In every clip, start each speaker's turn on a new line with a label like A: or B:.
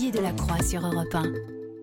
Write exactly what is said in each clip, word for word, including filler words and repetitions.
A: Olivier Delacroix sur Europe un.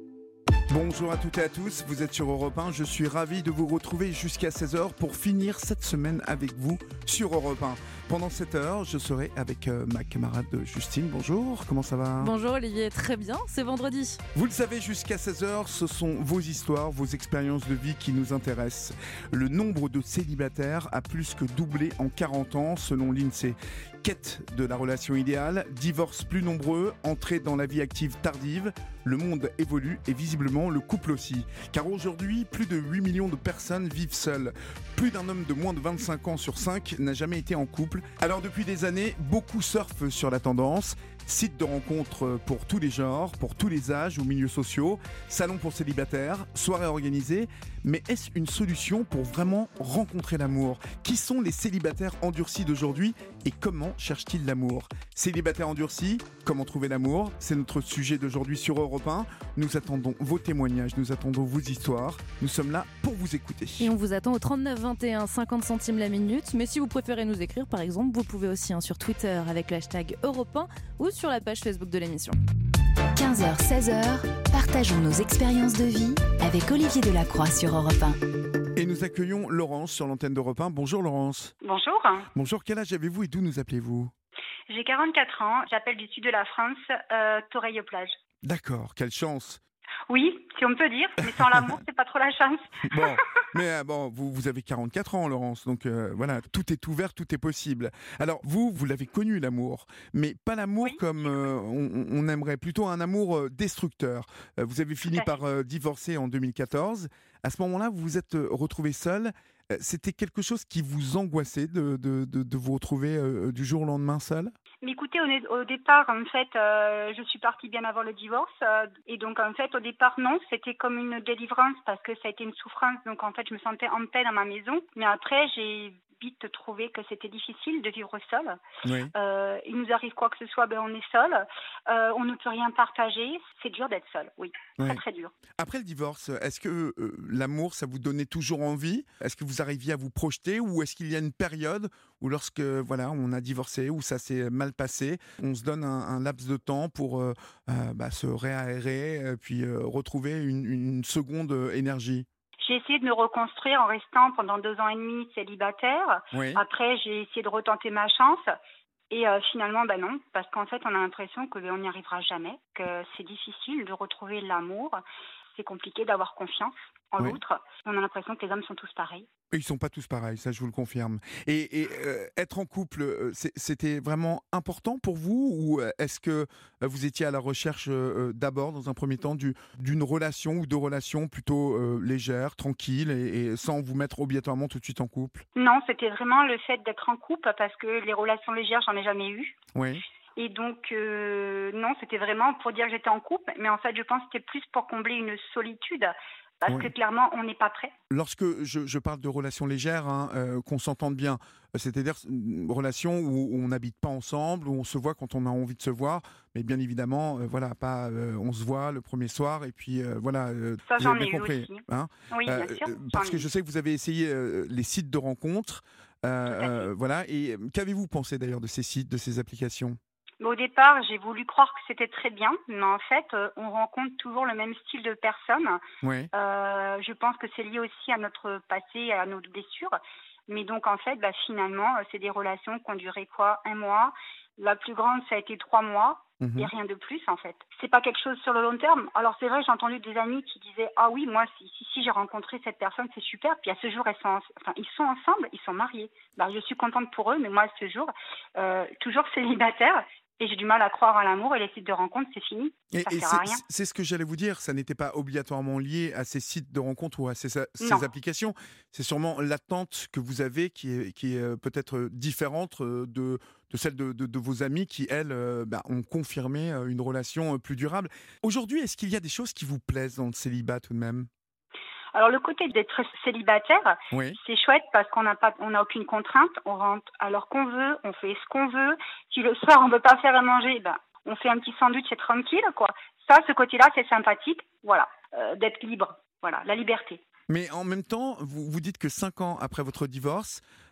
B: Bonjour à toutes et à tous, vous êtes sur Europe un, je suis ravi de vous retrouver jusqu'à seize heures pour finir cette semaine avec vous sur Europe un. Pendant cette heure, je serai avec euh, ma camarade Justine. Bonjour, comment ça va ?
C: Bonjour Olivier, très bien, c'est vendredi.
B: Vous le savez, jusqu'à seize heures, ce sont vos histoires, vos expériences de vie qui nous intéressent. Le nombre de célibataires a plus que doublé en quarante ans selon l'INSEE. Quête de la relation idéale, divorces plus nombreux, entrée dans la vie active tardive, le monde évolue et visiblement le couple aussi. Car aujourd'hui, plus de huit millions de personnes vivent seules. Plus d'un homme de moins de vingt-cinq ans sur cinq n'a jamais été en couple. Alors depuis des années, beaucoup surfent sur la tendance. Sites de rencontres pour tous les genres, pour tous les âges ou milieux sociaux, salons pour célibataires, soirées organisées. Mais est-ce une solution pour vraiment rencontrer l'amour ? Qui sont les célibataires endurcis d'aujourd'hui et comment cherchent-ils l'amour ? Célibataires endurcis, comment trouver l'amour ? C'est notre sujet d'aujourd'hui sur Europe un. Nous attendons vos témoignages, nous attendons vos histoires. Nous sommes là pour vous écouter.
C: Et on vous attend au trente-neuf vingt et un, cinquante centimes la minute. Mais si vous préférez nous écrire, par exemple, vous pouvez aussi hein, sur Twitter avec le hashtag Europe un ou sur la page Facebook de l'émission.
A: quinze heures seize heures, partageons nos expériences de vie avec Olivier Delacroix sur Europe un.
B: Et nous accueillons Laurence sur l'antenne d'Europe un. Bonjour Laurence.
D: Bonjour.
B: Bonjour, quel âge avez-vous et d'où nous appelez-vous ?
D: J'ai quarante-quatre ans, j'appelle du sud de la France, euh, Toreil-aux-Plages.
B: D'accord, quelle chance.
D: Oui, si on peut dire, mais sans l'amour, c'est pas trop la chance.
B: Bon, mais euh, bon, vous, vous avez quarante-quatre ans, Laurence, donc euh, voilà, tout est ouvert, tout est possible. Alors vous, vous l'avez connu l'amour, mais pas l'amour
D: Oui.
B: comme euh, on, on aimerait, plutôt un amour euh, destructeur. Euh, vous avez fini
D: à fait.
B: par euh, divorcer en deux mille quatorze. À ce moment-là, vous vous êtes euh, retrouvé seul. Euh, C'était quelque chose qui vous angoissait de, de, de, de vous retrouver euh, du jour au lendemain seul ?
D: Mais écoutez, on est, au départ, en fait, euh, je suis partie bien avant le divorce. Euh, et donc, en fait, au départ, non, c'était comme une délivrance parce que ça a été une souffrance. Donc, en fait, je me sentais en paix dans ma maison. Mais après, j'ai vite trouvé que c'était difficile de vivre seul.
B: Oui.
D: Euh, il nous arrive quoi que ce soit, ben on est seul. Euh, on ne peut rien partager. C'est dur d'être seul, oui.
B: Ouais.
D: Très, très dur.
B: Après le divorce, est-ce que euh, l'amour, ça vous donnait toujours envie ? Est-ce que vous arriviez à vous projeter ou est-ce qu'il y a une période où lorsque voilà, on a divorcé, où ça s'est mal passé, on se donne un, un laps de temps pour euh, euh, bah, se réaérer, euh, puis euh, retrouver une, une seconde euh, énergie ?
D: J'ai essayé de me reconstruire en restant pendant deux ans et demi célibataire.
B: Oui.
D: Après, j'ai essayé de retenter ma chance. Et euh, finalement, ben non, parce qu'en fait, on a l'impression qu'on n'y arrivera jamais, que c'est difficile de retrouver l'amour. C'est compliqué d'avoir confiance en
B: Oui.
D: l'autre. On a l'impression que les hommes sont tous pareils.
B: Ils sont pas tous pareils, ça je vous le confirme. Et, et euh, être en couple, euh, c'est- c'était vraiment important pour vous ou euh, est-ce que euh, vous étiez à la recherche euh, d'abord, dans un premier temps, du, d'une relation ou de relations plutôt euh, légères, tranquilles et, et sans vous mettre obligatoirement tout de suite en couple ?
D: Non, c'était vraiment le fait d'être en couple, parce que les relations légères, j'en ai jamais eu.
B: Oui.
D: Et donc, euh, non, c'était vraiment pour dire que j'étais en couple. Mais en fait, je pense que c'était plus pour combler une solitude. Parce
B: Oui.
D: que clairement, on n'est pas prêt.
B: Lorsque je, je parle de relations légères, hein, euh, qu'on s'entende bien, euh, c'est-à-dire une relation où, où on n'habite pas ensemble, où on se voit quand on a envie de se voir, mais bien évidemment, euh, voilà, pas euh, on se voit le premier soir et puis euh, voilà. Euh,
D: Ça,
B: vous
D: j'en
B: avez bien
D: ai eu
B: compris,
D: aussi.
B: hein.
D: Oui,
B: Euh,
D: bien sûr.
B: euh,
D: j'en
B: parce
D: ai
B: que
D: eu.
B: je sais que vous avez essayé euh, les sites de rencontres, euh,
D: Tout à fait.
B: euh, voilà. Et euh, qu'avez-vous pensé d'ailleurs de ces sites, de ces applications ?
D: Mais au départ, j'ai voulu croire que c'était très bien, mais en fait, euh, on rencontre toujours le même style de personnes.
B: Oui.
D: Euh, je pense que c'est lié aussi à notre passé, à nos blessures. Mais donc, en fait, bah, finalement, euh, c'est des relations qui ont duré quoi ? Un mois. La plus grande, ça a été trois mois.
B: Mhm.
D: Et rien de plus, en fait. C'est pas quelque chose sur le long terme. Alors, c'est vrai, j'ai entendu des amis qui disaient « Ah oui, moi, si, si, si j'ai rencontré cette personne, c'est super. » Puis à ce jour, elles sont, en- enfin, ils sont ensemble, ils sont mariés. Bah, je suis contente pour eux, mais moi, à ce jour, euh, toujours célibataire. Et j'ai du mal à croire à l'amour et les sites de rencontres, c'est fini.
B: Et,
D: Ça
B: et
D: sert
B: c'est,
D: à rien.
B: c'est ce que j'allais vous dire, ça n'était pas obligatoirement lié à ces sites de rencontres ou à ces, ces
D: Non.
B: applications. C'est sûrement l'attente que vous avez qui est, qui est euh, peut-être différente euh, de, de celle de, de, de vos amis qui, elles, euh, bah, ont confirmé euh, une relation euh, plus durable. Aujourd'hui, est-ce qu'il y a des choses qui vous plaisent dans le célibat tout de même ?
D: Alors, le côté d'être célibataire,
B: Oui.
D: c'est chouette parce qu'on n'a pas, on n'a aucune contrainte. On rentre à l'heure qu'on veut, on fait ce qu'on veut. Si le soir, on ne veut pas faire à manger, ben, on fait un petit sandwich, c'est tranquille, quoi. Ça, ce côté-là, c'est sympathique. Voilà, euh, d'être libre. Voilà, la liberté.
B: Mais en même temps, vous, vous dites que cinq ans après votre divorce,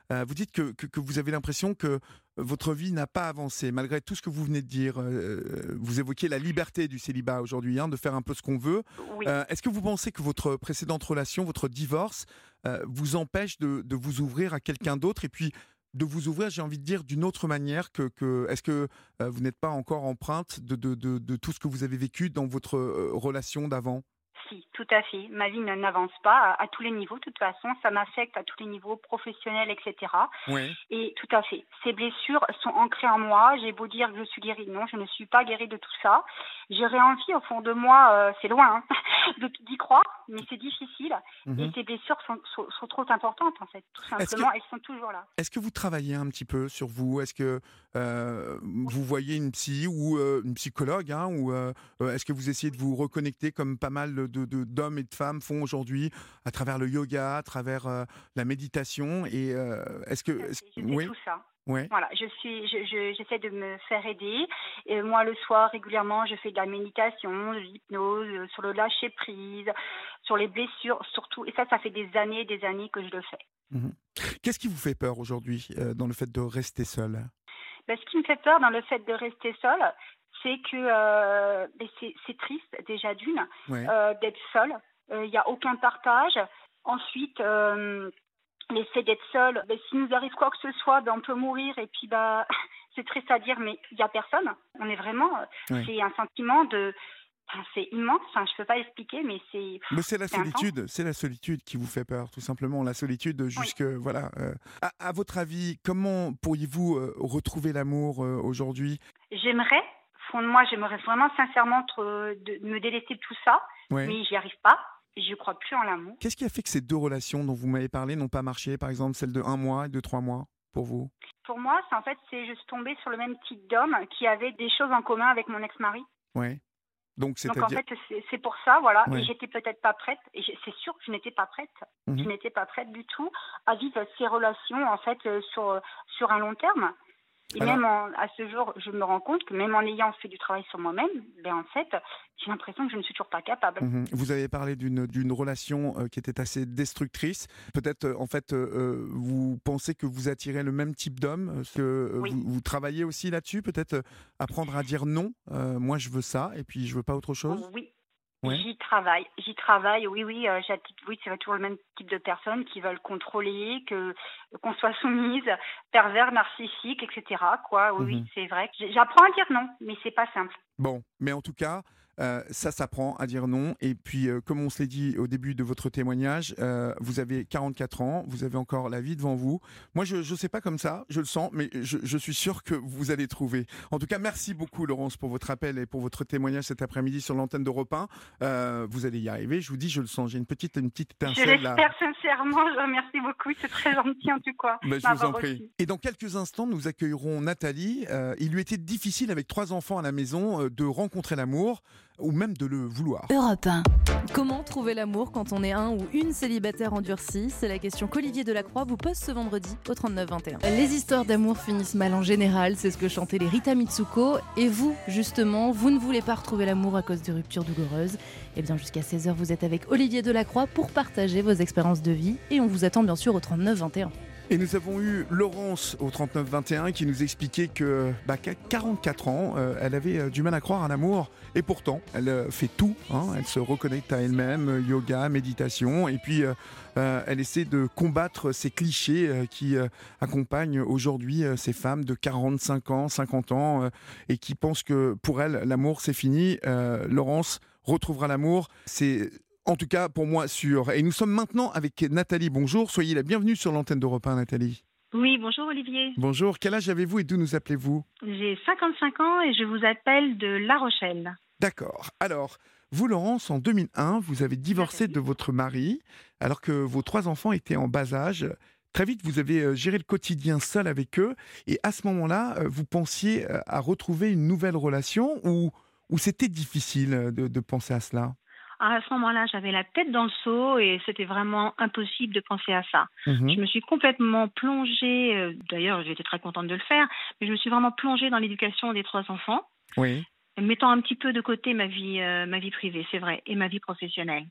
B: Euh, vous dites que, que, que vous avez l'impression que votre vie n'a pas avancé, malgré tout ce que vous venez de dire. Euh, vous évoquez la liberté du célibat aujourd'hui, hein, de faire un peu ce qu'on veut.
D: Oui.
B: Euh, est-ce que vous pensez que votre précédente relation, votre divorce, euh, vous empêche de, de vous ouvrir à quelqu'un d'autre et puis de vous ouvrir, j'ai envie de dire, d'une autre manière que... que est-ce que euh, vous n'êtes pas encore empreinte de, de, de, de tout ce que vous avez vécu dans votre euh, relation d'avant ?
D: Si, tout à fait. Ma vie ne- n'avance pas à, à tous les niveaux. De toute façon, ça m'affecte à tous les niveaux professionnels, et cetera.
B: Oui.
D: Et tout à fait. Ces blessures sont ancrées en moi. J'ai beau dire que je suis guérie, non, je ne suis pas guérie de tout ça. J'aurais envie, au fond de moi, euh, c'est loin, hein, de- d'y croire, mais c'est difficile.
B: Mhm.
D: Et ces blessures sont, sont, sont trop importantes, en fait. Tout
B: Est-ce
D: simplement,
B: que-
D: elles sont toujours là.
B: Est-ce que vous travaillez un petit peu sur vous ? Est-ce que euh, vous voyez une psy ou euh, une psychologue, hein, ou euh, euh, est-ce que vous essayez de vous reconnecter comme pas mal de, de- d'hommes et de femmes font aujourd'hui à travers le yoga, à travers euh, la méditation et euh, est-ce que est-ce-
D: Je fais
B: oui,
D: tout ça.
B: ouais.
D: Voilà, je suis, je, je- j'essaie de me faire aider. Et moi, le soir, régulièrement, je fais de la méditation, de l'hypnose, euh, sur le lâcher prise, sur les blessures, surtout. Et ça, ça fait des années et des années que je le fais.
B: Mhm. Qu'est-ce qui vous fait peur aujourd'hui euh, dans le fait de rester seul ?
D: Ben, ce qui me fait peur dans le fait de rester seule, c'est que euh, ben, c'est, c'est triste déjà d'une
B: Ouais.
D: euh, d'être seule. Il n'y a aucun partage. Ensuite, euh, l'effet d'être seule, ben, s'il nous arrive quoi que ce soit, ben, on peut mourir et puis bah, c'est triste à dire, mais il n'y a personne. On est vraiment,
B: Ouais.
D: c'est un sentiment de, enfin, c'est immense. Enfin, je peux pas expliquer, mais c'est.
B: Mais c'est la
D: c'est intense.
B: solitude, c'est la solitude qui vous fait peur, tout simplement. La solitude jusque, voilà. euh. À, à votre avis, comment pourriez-vous euh, retrouver l'amour euh, aujourd'hui ?
D: J'aimerais, au fond de moi, j'aimerais vraiment sincèrement te- de me délaisser de tout ça,
B: Ouais.
D: mais j'y arrive pas. Je crois plus en l'amour.
B: Qu'est-ce qui a fait que ces deux relations dont vous m'avez parlé n'ont pas marché, par exemple celle de un mois et de trois mois, pour vous ?
D: Pour moi, c'est en fait, c'est je suis tombée sur le même type d'homme qui avait des choses en commun avec mon ex-mari.
B: Ouais. Donc
D: Donc en
B: c'est-à-dire.
D: fait, c'est, c'est pour ça, voilà.
B: Ouais.
D: Et j'étais peut-être pas prête. Et j'ai- c'est sûr que je n'étais pas prête.
B: Mhm.
D: Je n'étais pas prête du tout à vivre ces relations en fait euh, sur sur un long terme. Et
B: Alors-
D: même en- à ce jour, je me rends compte que même en ayant fait du travail sur moi-même, ben en fait, j'ai l'impression que je ne suis toujours pas capable.
B: Mhm. Vous avez parlé d'une d'une relation euh, qui était assez destructrice. Peut-être, euh, en fait, euh, euh, vous pensez que vous attirez le même type d'homme, euh, que euh,
D: Oui.
B: vous, vous travaillez aussi là-dessus. Peut-être euh, apprendre à dire non. euh, moi, je veux ça, et puis je veux pas autre chose.
D: Oui.
B: Ouais.
D: J'y travaille, j'y travaille, oui, oui, euh, j'attire- oui, c'est toujours le même type de personnes qui veulent contrôler, que qu'on soit soumise, pervers, narcissique, et cetera. Quoi, oui,
B: Mhm.
D: oui, c'est vrai. que J'apprends à dire non, mais c'est pas simple.
B: Bon, mais en tout cas, euh, ça s'apprend à dire non. Et puis, euh, comme on se l'est dit au début de votre témoignage, euh, vous avez quarante-quatre ans, vous avez encore la vie devant vous. Moi, je ne sais pas comme ça, je le sens, mais je, je suis sûr que vous allez trouver. En tout cas, merci beaucoup, Laurence, pour votre appel et pour votre témoignage cet après-midi sur l'antenne d'Europe un. Euh, vous allez y arriver, je vous dis, je le sens. J'ai une petite, une petite
D: Je
B: étincelle là.
D: l'espère sincèrement, je vous remercie beaucoup, c'est très gentil en tout cas.
B: Ben, je vous en
D: m'avoir
B: prie.
D: reçu.
B: Et dans quelques instants, nous accueillerons Nathalie. Euh, il lui était difficile, avec trois enfants à la maison, euh, de rencontrer l'amour ou même de le vouloir.
A: Europe un.
C: Comment trouver l'amour quand on est un ou une célibataire endurcie ? C'est la question qu'Olivier Delacroix vous pose ce vendredi au trente-neuf vingt et un. Les histoires d'amour finissent mal en général, c'est ce que chantaient les Rita Mitsuko. Et vous, justement, vous ne voulez pas retrouver l'amour à cause de ruptures douloureuses ? Eh bien, jusqu'à seize heures, vous êtes avec Olivier Delacroix pour partager vos expériences de vie. Et on vous attend bien sûr au trente-neuf vingt et un.
B: Et nous avons eu Laurence au trente-neuf vingt et un qui nous expliquait que, bah, qu'à quarante-quatre ans, euh, elle avait euh, du mal à croire à l'amour. Et pourtant, elle euh, fait tout. Hein, elle se reconnecte à elle-même, euh, yoga, méditation. Et puis, euh, euh, elle essaie de combattre ces clichés euh, qui euh, accompagnent aujourd'hui euh, ces femmes de quarante-cinq ans, cinquante ans, euh, et qui pensent que pour elles, l'amour, c'est fini. Euh, Laurence retrouvera l'amour. C'est... En tout cas, pour moi, sûr. Et nous sommes maintenant avec Nathalie. Bonjour, soyez la bienvenue sur l'antenne d'Europe un, Nathalie.
E: Oui, bonjour Olivier.
B: Bonjour, quel âge avez-vous et d'où nous appelez-vous ?
E: J'ai cinquante-cinq ans et je vous appelle de La Rochelle.
B: D'accord. Alors, vous, Laurence, en deux mille un, vous avez divorcé de votre mari alors que vos trois enfants étaient en bas âge. Très vite, vous avez euh, géré le quotidien seul avec eux. Et à ce moment-là, euh, vous pensiez euh, à retrouver une nouvelle relation ou, ou c'était difficile euh, de, de penser à cela ?
E: À ce moment-là, j'avais la tête dans le seau et c'était vraiment impossible de penser à ça.
B: Mhm.
E: Je me suis complètement plongée, euh, d'ailleurs j'étais très contente de le faire, mais je me suis vraiment plongée dans l'éducation des trois enfants,
B: Oui.
E: mettant un petit peu de côté ma vie, euh, ma vie privée, c'est vrai, et ma vie professionnelle.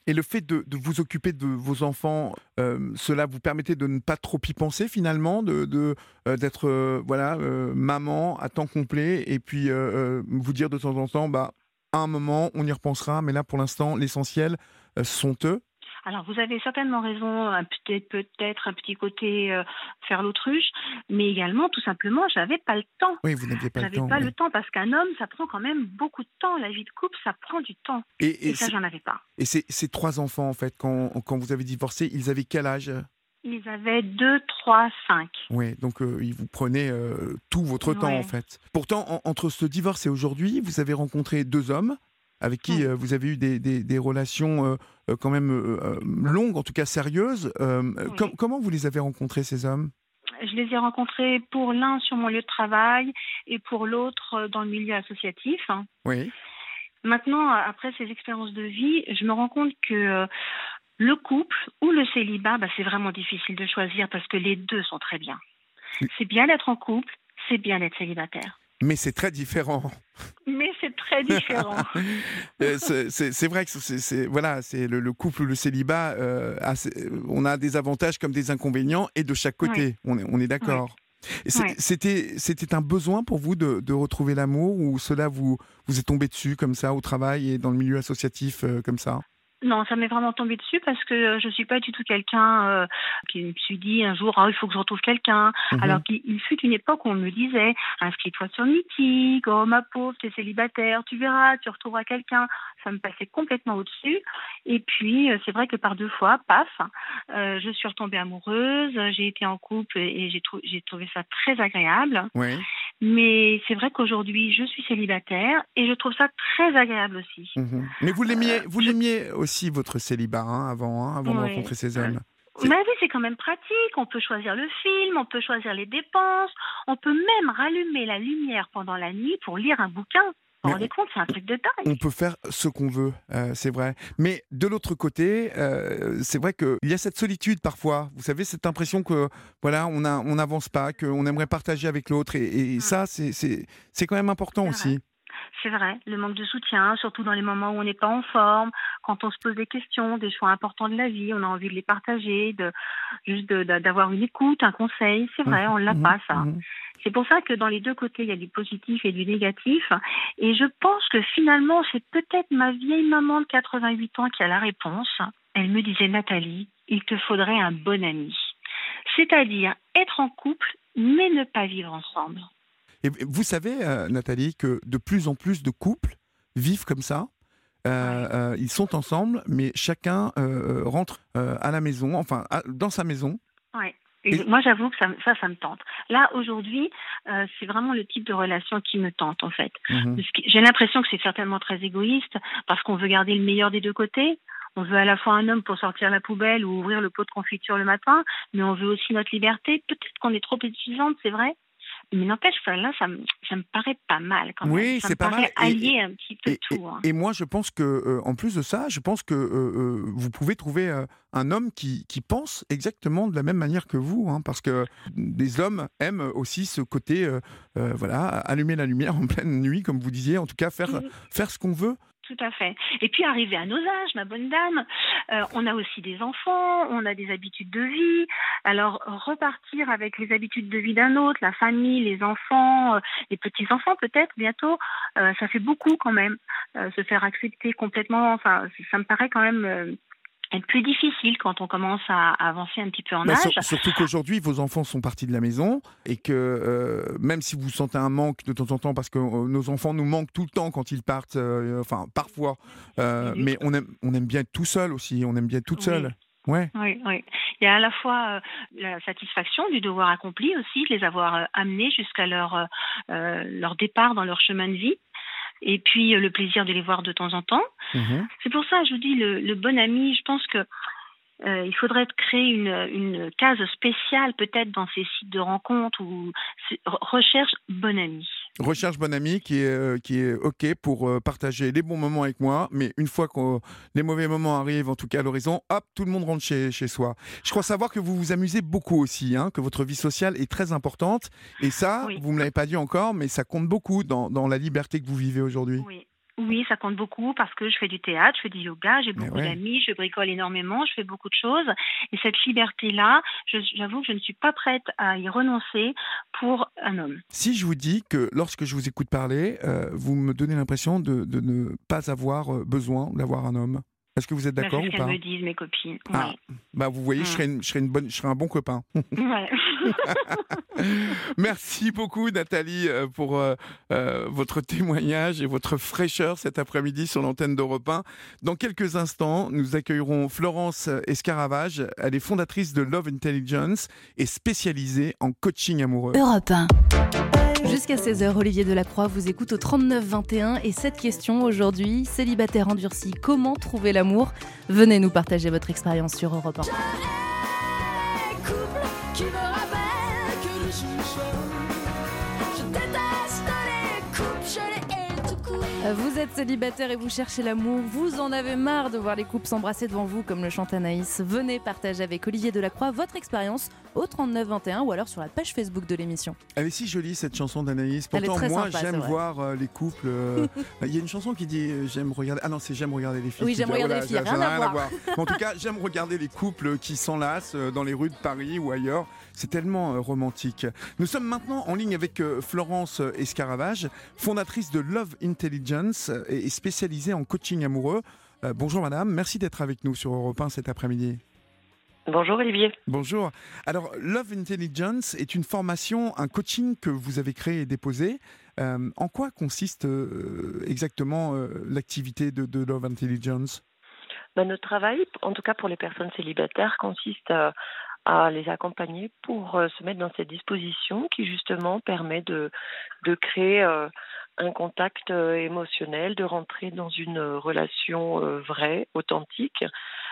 B: Et le fait de, de vous occuper de vos enfants, euh, cela vous permettait de ne pas trop y penser finalement, de, de, euh, d'être euh, voilà, euh, maman à temps complet et puis euh, euh, vous dire de temps en temps, bah, à un moment, on y repensera, mais là pour l'instant, l'essentiel euh, sont eux.
E: Alors, vous avez certainement raison, un peut-être, peut-être un petit côté euh, faire l'autruche, mais également, tout simplement, j'avais pas le temps.
B: Oui, vous n'aviez pas
E: J'avais
B: le temps.
E: pas
B: Oui.
E: le temps parce qu'un homme, ça prend quand même beaucoup de temps. La vie de couple, ça prend du temps.
B: Et,
E: Et,
B: et,
E: ça,
B: c'est-
E: j'en avais pas.
B: et ces, ces trois enfants, en fait, quand, quand vous avez divorcé, ils avaient quel âge?
E: Ils avaient deux, trois, cinq.
B: Oui, donc euh, ils vous prenaient euh, tout votre temps,
E: Ouais.
B: en fait. Pourtant, en- entre ce divorce et aujourd'hui, vous avez rencontré deux hommes avec qui
E: Oui.
B: euh, vous avez eu des, des, des relations euh, euh, quand même euh, euh, longues, en tout cas sérieuses. Euh,
E: Oui.
B: com- comment vous les avez rencontrés, ces hommes?
E: Je les ai rencontrés pour l'un sur mon lieu de travail et pour l'autre euh, dans le milieu associatif.
B: Oui.
E: Maintenant, euh, après ces expériences de vie, je me rends compte que euh, le couple ou le célibat, bah, c'est vraiment difficile de choisir parce que les deux sont très bien.
B: Oui.
E: C'est bien d'être en couple, c'est bien d'être célibataire.
B: Mais c'est très différent.
E: Mais c'est très différent.
B: Euh, c'est, c'est- c'est vrai que c'est, c'est- voilà, c'est le, le couple ou le célibat. euh, a ses- on a des avantages comme des inconvénients et de chaque côté. On est, on est d'accord. Et c'est-
E: Ouais.
B: C'était, c'était un besoin pour vous de, de retrouver l'amour ou cela vous, vous est tombé dessus comme ça au travail et dans le milieu associatif euh, comme ça?
E: Non, ça m'est vraiment tombé dessus parce que euh, je suis pas du tout quelqu'un euh, qui me suis dit un jour, ah, il faut que je retrouve quelqu'un.
B: Mhm.
E: Alors qu'il il fut une époque où on me disait, inscris-toi sur Mythique, oh ma pauvre, t'es célibataire, tu verras, tu retrouveras quelqu'un. Ça me passait complètement au-dessus. Et puis, euh, c'est vrai que par deux fois, paf, euh, je suis retombée amoureuse, j'ai été en couple et, et j'ai, trou- j'ai trouvé ça très agréable.
B: Oui.
E: Mais c'est vrai qu'aujourd'hui, je suis célibataire et je trouve ça très agréable aussi.
B: Mhm. Mais vous l'aimiez,
E: Euh,
B: vous
E: je-
B: l'aimiez aussi votre célibat hein, avant, hein, avant de
E: Ouais.
B: rencontrer ces hommes. C'est-
E: Ma vie, c'est quand même pratique. On peut choisir le film, on peut choisir les dépenses, on peut même rallumer la lumière pendant la nuit pour lire un bouquin. Vous
B: Mais
E: vous rendez compte, c'est un truc de dingue.
B: On peut faire ce qu'on veut, euh, c'est vrai. Mais de l'autre côté, euh, c'est vrai qu'il y a cette solitude parfois. Vous savez, cette impression que voilà, on a, on n'avance pas, qu'on aimerait partager avec l'autre. Et, et
E: Mm.
B: ça, c'est, c'est, c'est quand même important
E: C'est
B: aussi.
E: C'est vrai, le manque de soutien, surtout dans les moments où on n'est pas en forme, quand on se pose des questions, des choix importants de la vie, on a envie de les partager, de juste de- de- d'avoir une écoute, un conseil. C'est vrai, on l'a
B: Mhm,
E: pas ça.
B: mhm.
E: C'est pour ça que dans les deux côtés, il y a du positif et du négatif. Et je pense que finalement, c'est peut-être ma vieille maman de quatre-vingt-huit ans qui a la réponse. Elle me disait, Nathalie, il te faudrait un bon ami. C'est-à-dire être en couple, mais ne pas vivre ensemble.
B: Et vous savez, euh, Nathalie, que de plus en plus de couples vivent comme ça. Euh, euh, ils sont ensemble, mais chacun euh, euh, rentre euh, à la maison, enfin à- dans sa maison.
E: Ouais. Et
B: Et-
E: moi, j'avoue que ça, me- ça, ça me tente. Là, aujourd'hui, euh, c'est vraiment le type de relation qui me tente, en fait.
B: Mhm.
E: Parce que j'ai l'impression que c'est certainement très égoïste, parce qu'on veut garder le meilleur des deux côtés. On veut à la fois un homme pour sortir la poubelle ou ouvrir le pot de confiture le matin, mais on veut aussi notre liberté. Peut-être qu'on est trop exigeante, c'est vrai. Mais n'empêche, ça, là, ça me, ça me paraît pas mal quand même.
B: Oui,
E: ça
B: c'est
E: me
B: pas
E: paraît
B: mal. Et-
E: allier un petit peu
B: Et, et-
E: tout. hein.
B: et moi, je pense que, euh, en plus de ça, je pense que euh, euh, vous pouvez trouver euh, un homme qui, qui pense exactement de la même manière que vous, hein, parce que des hommes aiment aussi ce côté, euh, euh, voilà, allumer la lumière en pleine nuit, comme vous disiez, en tout cas faire,
E: Mhm.
B: faire ce qu'on veut.
E: Tout à fait. Et puis, arriver à nos âges, ma bonne dame, euh, on a aussi des enfants, on a des habitudes de vie. Alors, repartir avec les habitudes de vie d'un autre, la famille, les enfants, euh, les petits-enfants peut-être bientôt, euh, ça fait beaucoup quand même. Euh, se faire accepter complètement, enfin, ça me paraît quand même euh, être plus difficile quand on commence à, à avancer un petit peu en
B: Bah,
E: âge.
B: sur- surtout qu'aujourd'hui, vos enfants sont partis de la maison et que euh, même si vous sentez un manque de temps en temps, parce que euh, nos enfants nous manquent tout le temps quand ils partent, euh, enfin parfois, euh,
E: Oui.
B: mais on aime, on aime bien être tout seul aussi, on aime bien être toute
E: Oui.
B: seule. Ouais.
E: Oui, oui. Il y a à la fois euh, la satisfaction du devoir accompli aussi, de les avoir euh, amenés jusqu'à leur, euh, euh, leur départ dans leur chemin de vie, et puis euh, le plaisir de les voir de temps en temps.
B: Mhm.
E: C'est pour ça, je vous dis, le, le bon ami, je pense que euh, il faudrait créer une, une case spéciale peut-être dans ces sites de rencontres ou c'est- re- recherche bon ami.
B: Recherche bon ami qui est, euh, qui est OK pour euh, partager les bons moments avec moi, mais une fois que les mauvais moments arrivent, en tout cas à l'horizon, hop, tout le monde rentre chez, chez soi. Je crois savoir que vous vous amusez beaucoup aussi, hein, que votre vie sociale est très importante, et ça,
E: Oui.
B: vous ne me l'avez pas dit encore, mais ça compte beaucoup dans, dans la liberté que vous vivez aujourd'hui.
E: Oui. Oui, ça compte beaucoup parce que je fais du théâtre, je fais du yoga, j'ai
B: Mais
E: beaucoup
B: ouais.
E: d'amis, je bricole énormément, je fais beaucoup de choses. Et cette liberté-là, je- j'avoue que je ne suis pas prête à y renoncer pour un homme.
B: Si je vous dis que lorsque je vous écoute parler, euh, vous me donnez l'impression de, de ne pas avoir euh, besoin d'avoir un homme. Est-ce que vous êtes
E: Bah,
B: d'accord
E: c'est ce
B: ou
E: qu'elles
B: pas?
E: me disent, mes copines.
B: Ah,
E: Ouais.
B: bah vous voyez, je
E: Mm.
B: serais, une, je, serais une bonne, je serais un bon copain.
E: Ouais.
B: Merci beaucoup Nathalie euh, pour euh, euh, votre témoignage et votre fraîcheur cet après-midi sur l'antenne d'Europe un. Dans quelques instants, nous accueillerons Florence Escaravage. Elle est fondatrice de Love Intelligence et spécialisée en coaching amoureux.
A: Europe un.
C: Jusqu'à seize heures, Olivier Delacroix vous écoute au trente-neuf vingt et un. Et cette question aujourd'hui, célibataire endurci, comment trouver l'amour? Venez nous partager votre expérience sur Europe un. Vous êtes célibataire et vous cherchez l'amour, vous en avez marre de voir les couples s'embrasser devant vous comme le chante Anaïs. Venez partager avec Olivier Delacroix votre expérience au trente-neuf vingt et un ou alors sur la page Facebook de l'émission.
B: Elle est si jolie cette chanson d'Anaïs.
C: Elle est
B: Pourtant,
C: très
B: moi,
C: sympa, c'est
B: j'aime
C: vrai.
B: voir euh, les couples. euh, Il y a une chanson qui dit euh, j'aime regarder. Ah non, c'est j'aime regarder les filles.
C: Oui,
B: qui
C: j'aime
B: dit-
C: regarder
B: voilà,
C: les filles,
B: ça- ça
C: rien
B: n'a
C: à voir.
B: Mais en tout cas, j'aime regarder les couples qui s'enlacent euh, dans les rues de Paris ou ailleurs. C'est tellement euh, romantique. Nous sommes maintenant en ligne avec euh, Florence Escaravage, fondatrice de Love Intelligence euh, et spécialisée en coaching amoureux. Euh, bonjour madame, merci d'être avec nous sur Europe un cet après-midi.
F: Bonjour Olivier.
B: Bonjour. Alors, Love Intelligence est une formation, un coaching que vous avez créé et déposé. Euh, en quoi consiste euh, exactement euh, l'activité de, de Love Intelligence?
F: Ben, notre travail, en tout cas pour les personnes célibataires, consiste à, à les accompagner pour euh, se mettre dans cette disposition qui justement permet de, de créer euh, un contact euh, émotionnel, de rentrer dans une euh, relation euh, vraie, authentique,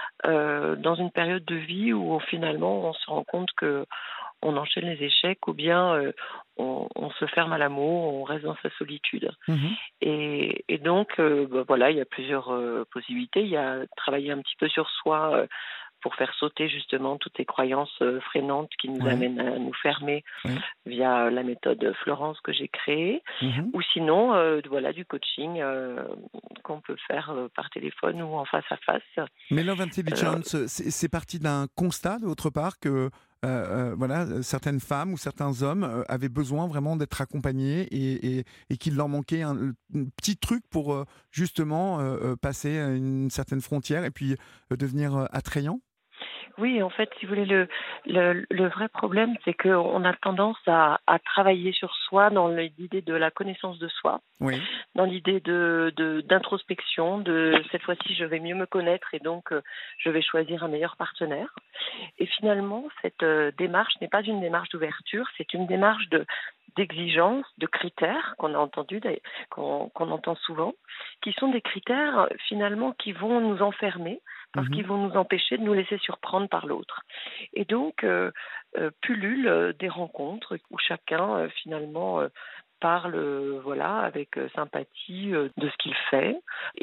F: euh, dans une période de vie où finalement on se rend compte que on enchaîne les échecs ou bien euh, on, on se ferme à l'amour, on reste dans sa solitude.
B: Mhm.
F: Et, et donc, euh, bah, voilà, il y a plusieurs euh, possibilités. Il y a travailler un petit peu sur soi euh, pour faire sauter justement toutes les croyances euh, freinantes qui nous
B: Ouais.
F: amènent à nous fermer
B: Ouais.
F: via la méthode Florence que j'ai créée.
B: Mhm.
F: Ou sinon, euh, voilà, du coaching euh, qu'on peut faire euh, par téléphone ou en face à face.
B: Mais Love Intelligence, c'est c'est parti d'un constat de votre part que euh, euh, voilà, certaines femmes ou certains hommes euh, avaient besoin vraiment d'être accompagnés et, et, et qu'il leur manquait un, un petit truc pour euh, justement euh, euh, passer à une certaine frontière et puis euh, devenir euh, attrayant.
F: Oui, en fait, si vous voulez, le, le, le vrai problème, c'est qu'on a tendance à, à travailler sur soi dans l'idée de la connaissance de soi,
B: Oui.
F: dans l'idée de, de, d'introspection, de cette fois-ci, je vais mieux me connaître et donc euh, je vais choisir un meilleur partenaire. Et finalement, cette euh, démarche n'est pas une démarche d'ouverture, c'est une démarche de d'exigence, de critères qu'on a entendu, qu'on, qu'on entend souvent, qui sont des critères finalement qui vont nous enfermer parce
B: Mhm.
F: qu'ils vont nous empêcher de nous laisser surprendre par l'autre. Et donc, euh, euh, pullulent euh, des rencontres où chacun euh, finalement euh, parle euh, voilà, avec euh, sympathie euh, de ce qu'il fait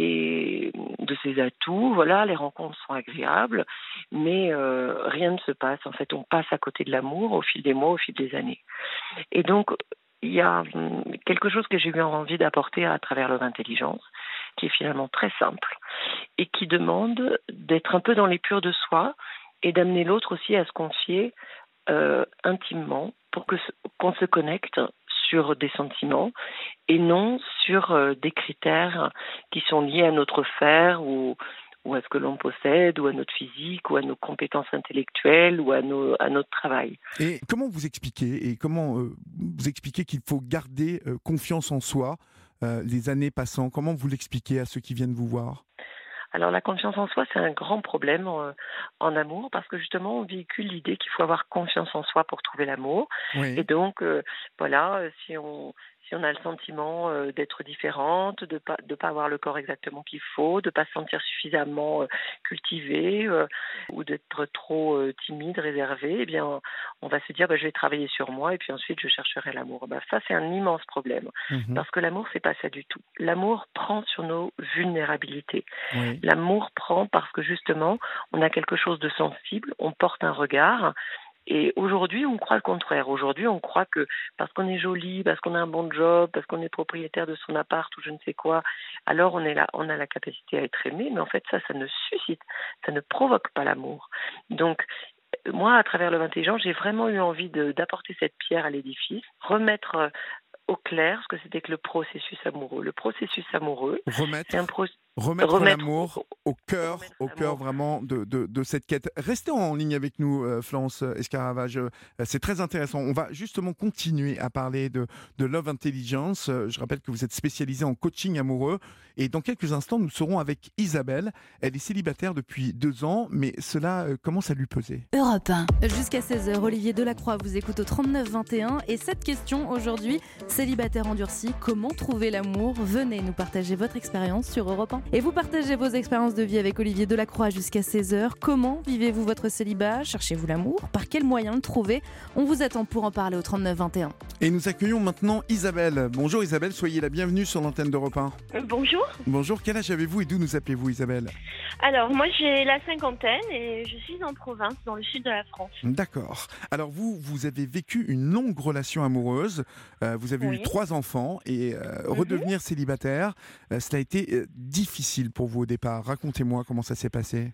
F: et de ses atouts. Voilà, les rencontres sont agréables, mais euh, rien ne se passe. En fait, on passe à côté de l'amour au fil des mois, au fil des années. Et donc, il y a hum, quelque chose que j'ai eu envie d'apporter à travers Love Intelligence, qui est finalement très simple et qui demande d'être un peu dans l'épure de soi et d'amener l'autre aussi à se confier euh, intimement pour que, qu'on se connecte sur des sentiments et non sur euh, des critères qui sont liés à notre faire ou, ou à ce que l'on possède ou à notre physique ou à nos compétences intellectuelles ou à, nos, à notre travail.
B: Et comment vous expliquez et comment euh, vous expliquez qu'il faut garder euh, confiance en soi euh, les années passant? Comment vous l'expliquez à ceux qui viennent vous voir?
F: Alors la confiance en soi, c'est un grand problème en, en amour parce que justement, on véhicule l'idée qu'il faut avoir confiance en soi pour trouver l'amour.
B: Oui.
F: Et donc, euh, voilà, euh, si on, si on a le sentiment euh, d'être différente, de pas, de pas avoir le corps exactement qu'il faut, de pas se sentir suffisamment euh, cultivé euh, ou d'être trop euh, timide, réservé, eh bien, on va se dire, bah, je vais travailler sur moi et puis ensuite, je chercherai l'amour. Bah, ça, c'est un immense problème
B: Mhm.
F: parce que l'amour, c'est pas ça du tout. L'amour prend sur nos vulnérabilités.
B: Oui.
F: L'amour prend parce que justement, on a quelque chose de sensible, on porte un regard Et aujourd'hui, on croit le contraire. Aujourd'hui, on croit que parce qu'on est joli, parce qu'on a un bon job, parce qu'on est propriétaire de son appart ou je ne sais quoi, alors on est là, on a la capacité à être aimé. Mais en fait, ça, ça ne suscite, ça ne provoque pas l'amour. Donc, moi, à travers le vingt-et-un, j'ai vraiment eu envie de, d'apporter cette pierre à l'édifice, remettre euh, au clair ce que c'était que le processus amoureux. Le processus amoureux,
B: Remettre,
F: c'est un processus.
B: remettre,
F: Remettre
B: l'amour au cœur,
F: remettre
B: au cœur
F: l'amour.
B: vraiment de, de, de cette quête. Restez en ligne avec nous, euh, Florence Escaravage. Euh, C'est très intéressant. On va justement continuer à parler de, de Love Intelligence. Euh, Je rappelle que vous êtes spécialisée en coaching amoureux. Et dans quelques instants, nous serons avec Isabelle. Elle est célibataire depuis deux ans, mais cela euh, commence à lui peser.
A: Europe un.
C: Jusqu'à seize heures, Olivier Delacroix vous écoute au trente-neuf vingt et un. Et cette question aujourd'hui, célibataire endurci, comment trouver l'amour? Venez nous partager votre expérience sur Europe un. Et vous partagez vos expériences de vie avec Olivier Delacroix jusqu'à seize heures. Comment vivez-vous votre célibat? Cherchez-vous l'amour? Par quels moyens le trouver? On vous attend pour en parler au trente-neuf vingt et un.
B: Et nous accueillons maintenant Isabelle. Bonjour Isabelle, soyez la bienvenue sur l'antenne d'Europe un.
G: Bonjour.
B: Bonjour, quel âge avez-vous et d'où nous appelez-vous Isabelle?
G: Alors, moi, j'ai la cinquantaine et je suis en province, dans le sud de la France.
B: D'accord. Alors vous, vous avez vécu une longue relation amoureuse, euh, vous avez
G: Oui.
B: eu trois enfants et euh,
G: Mhm.
B: redevenir célibataire, euh, cela a été euh, difficile pour vous au départ. Racontez-moi comment ça s'est passé.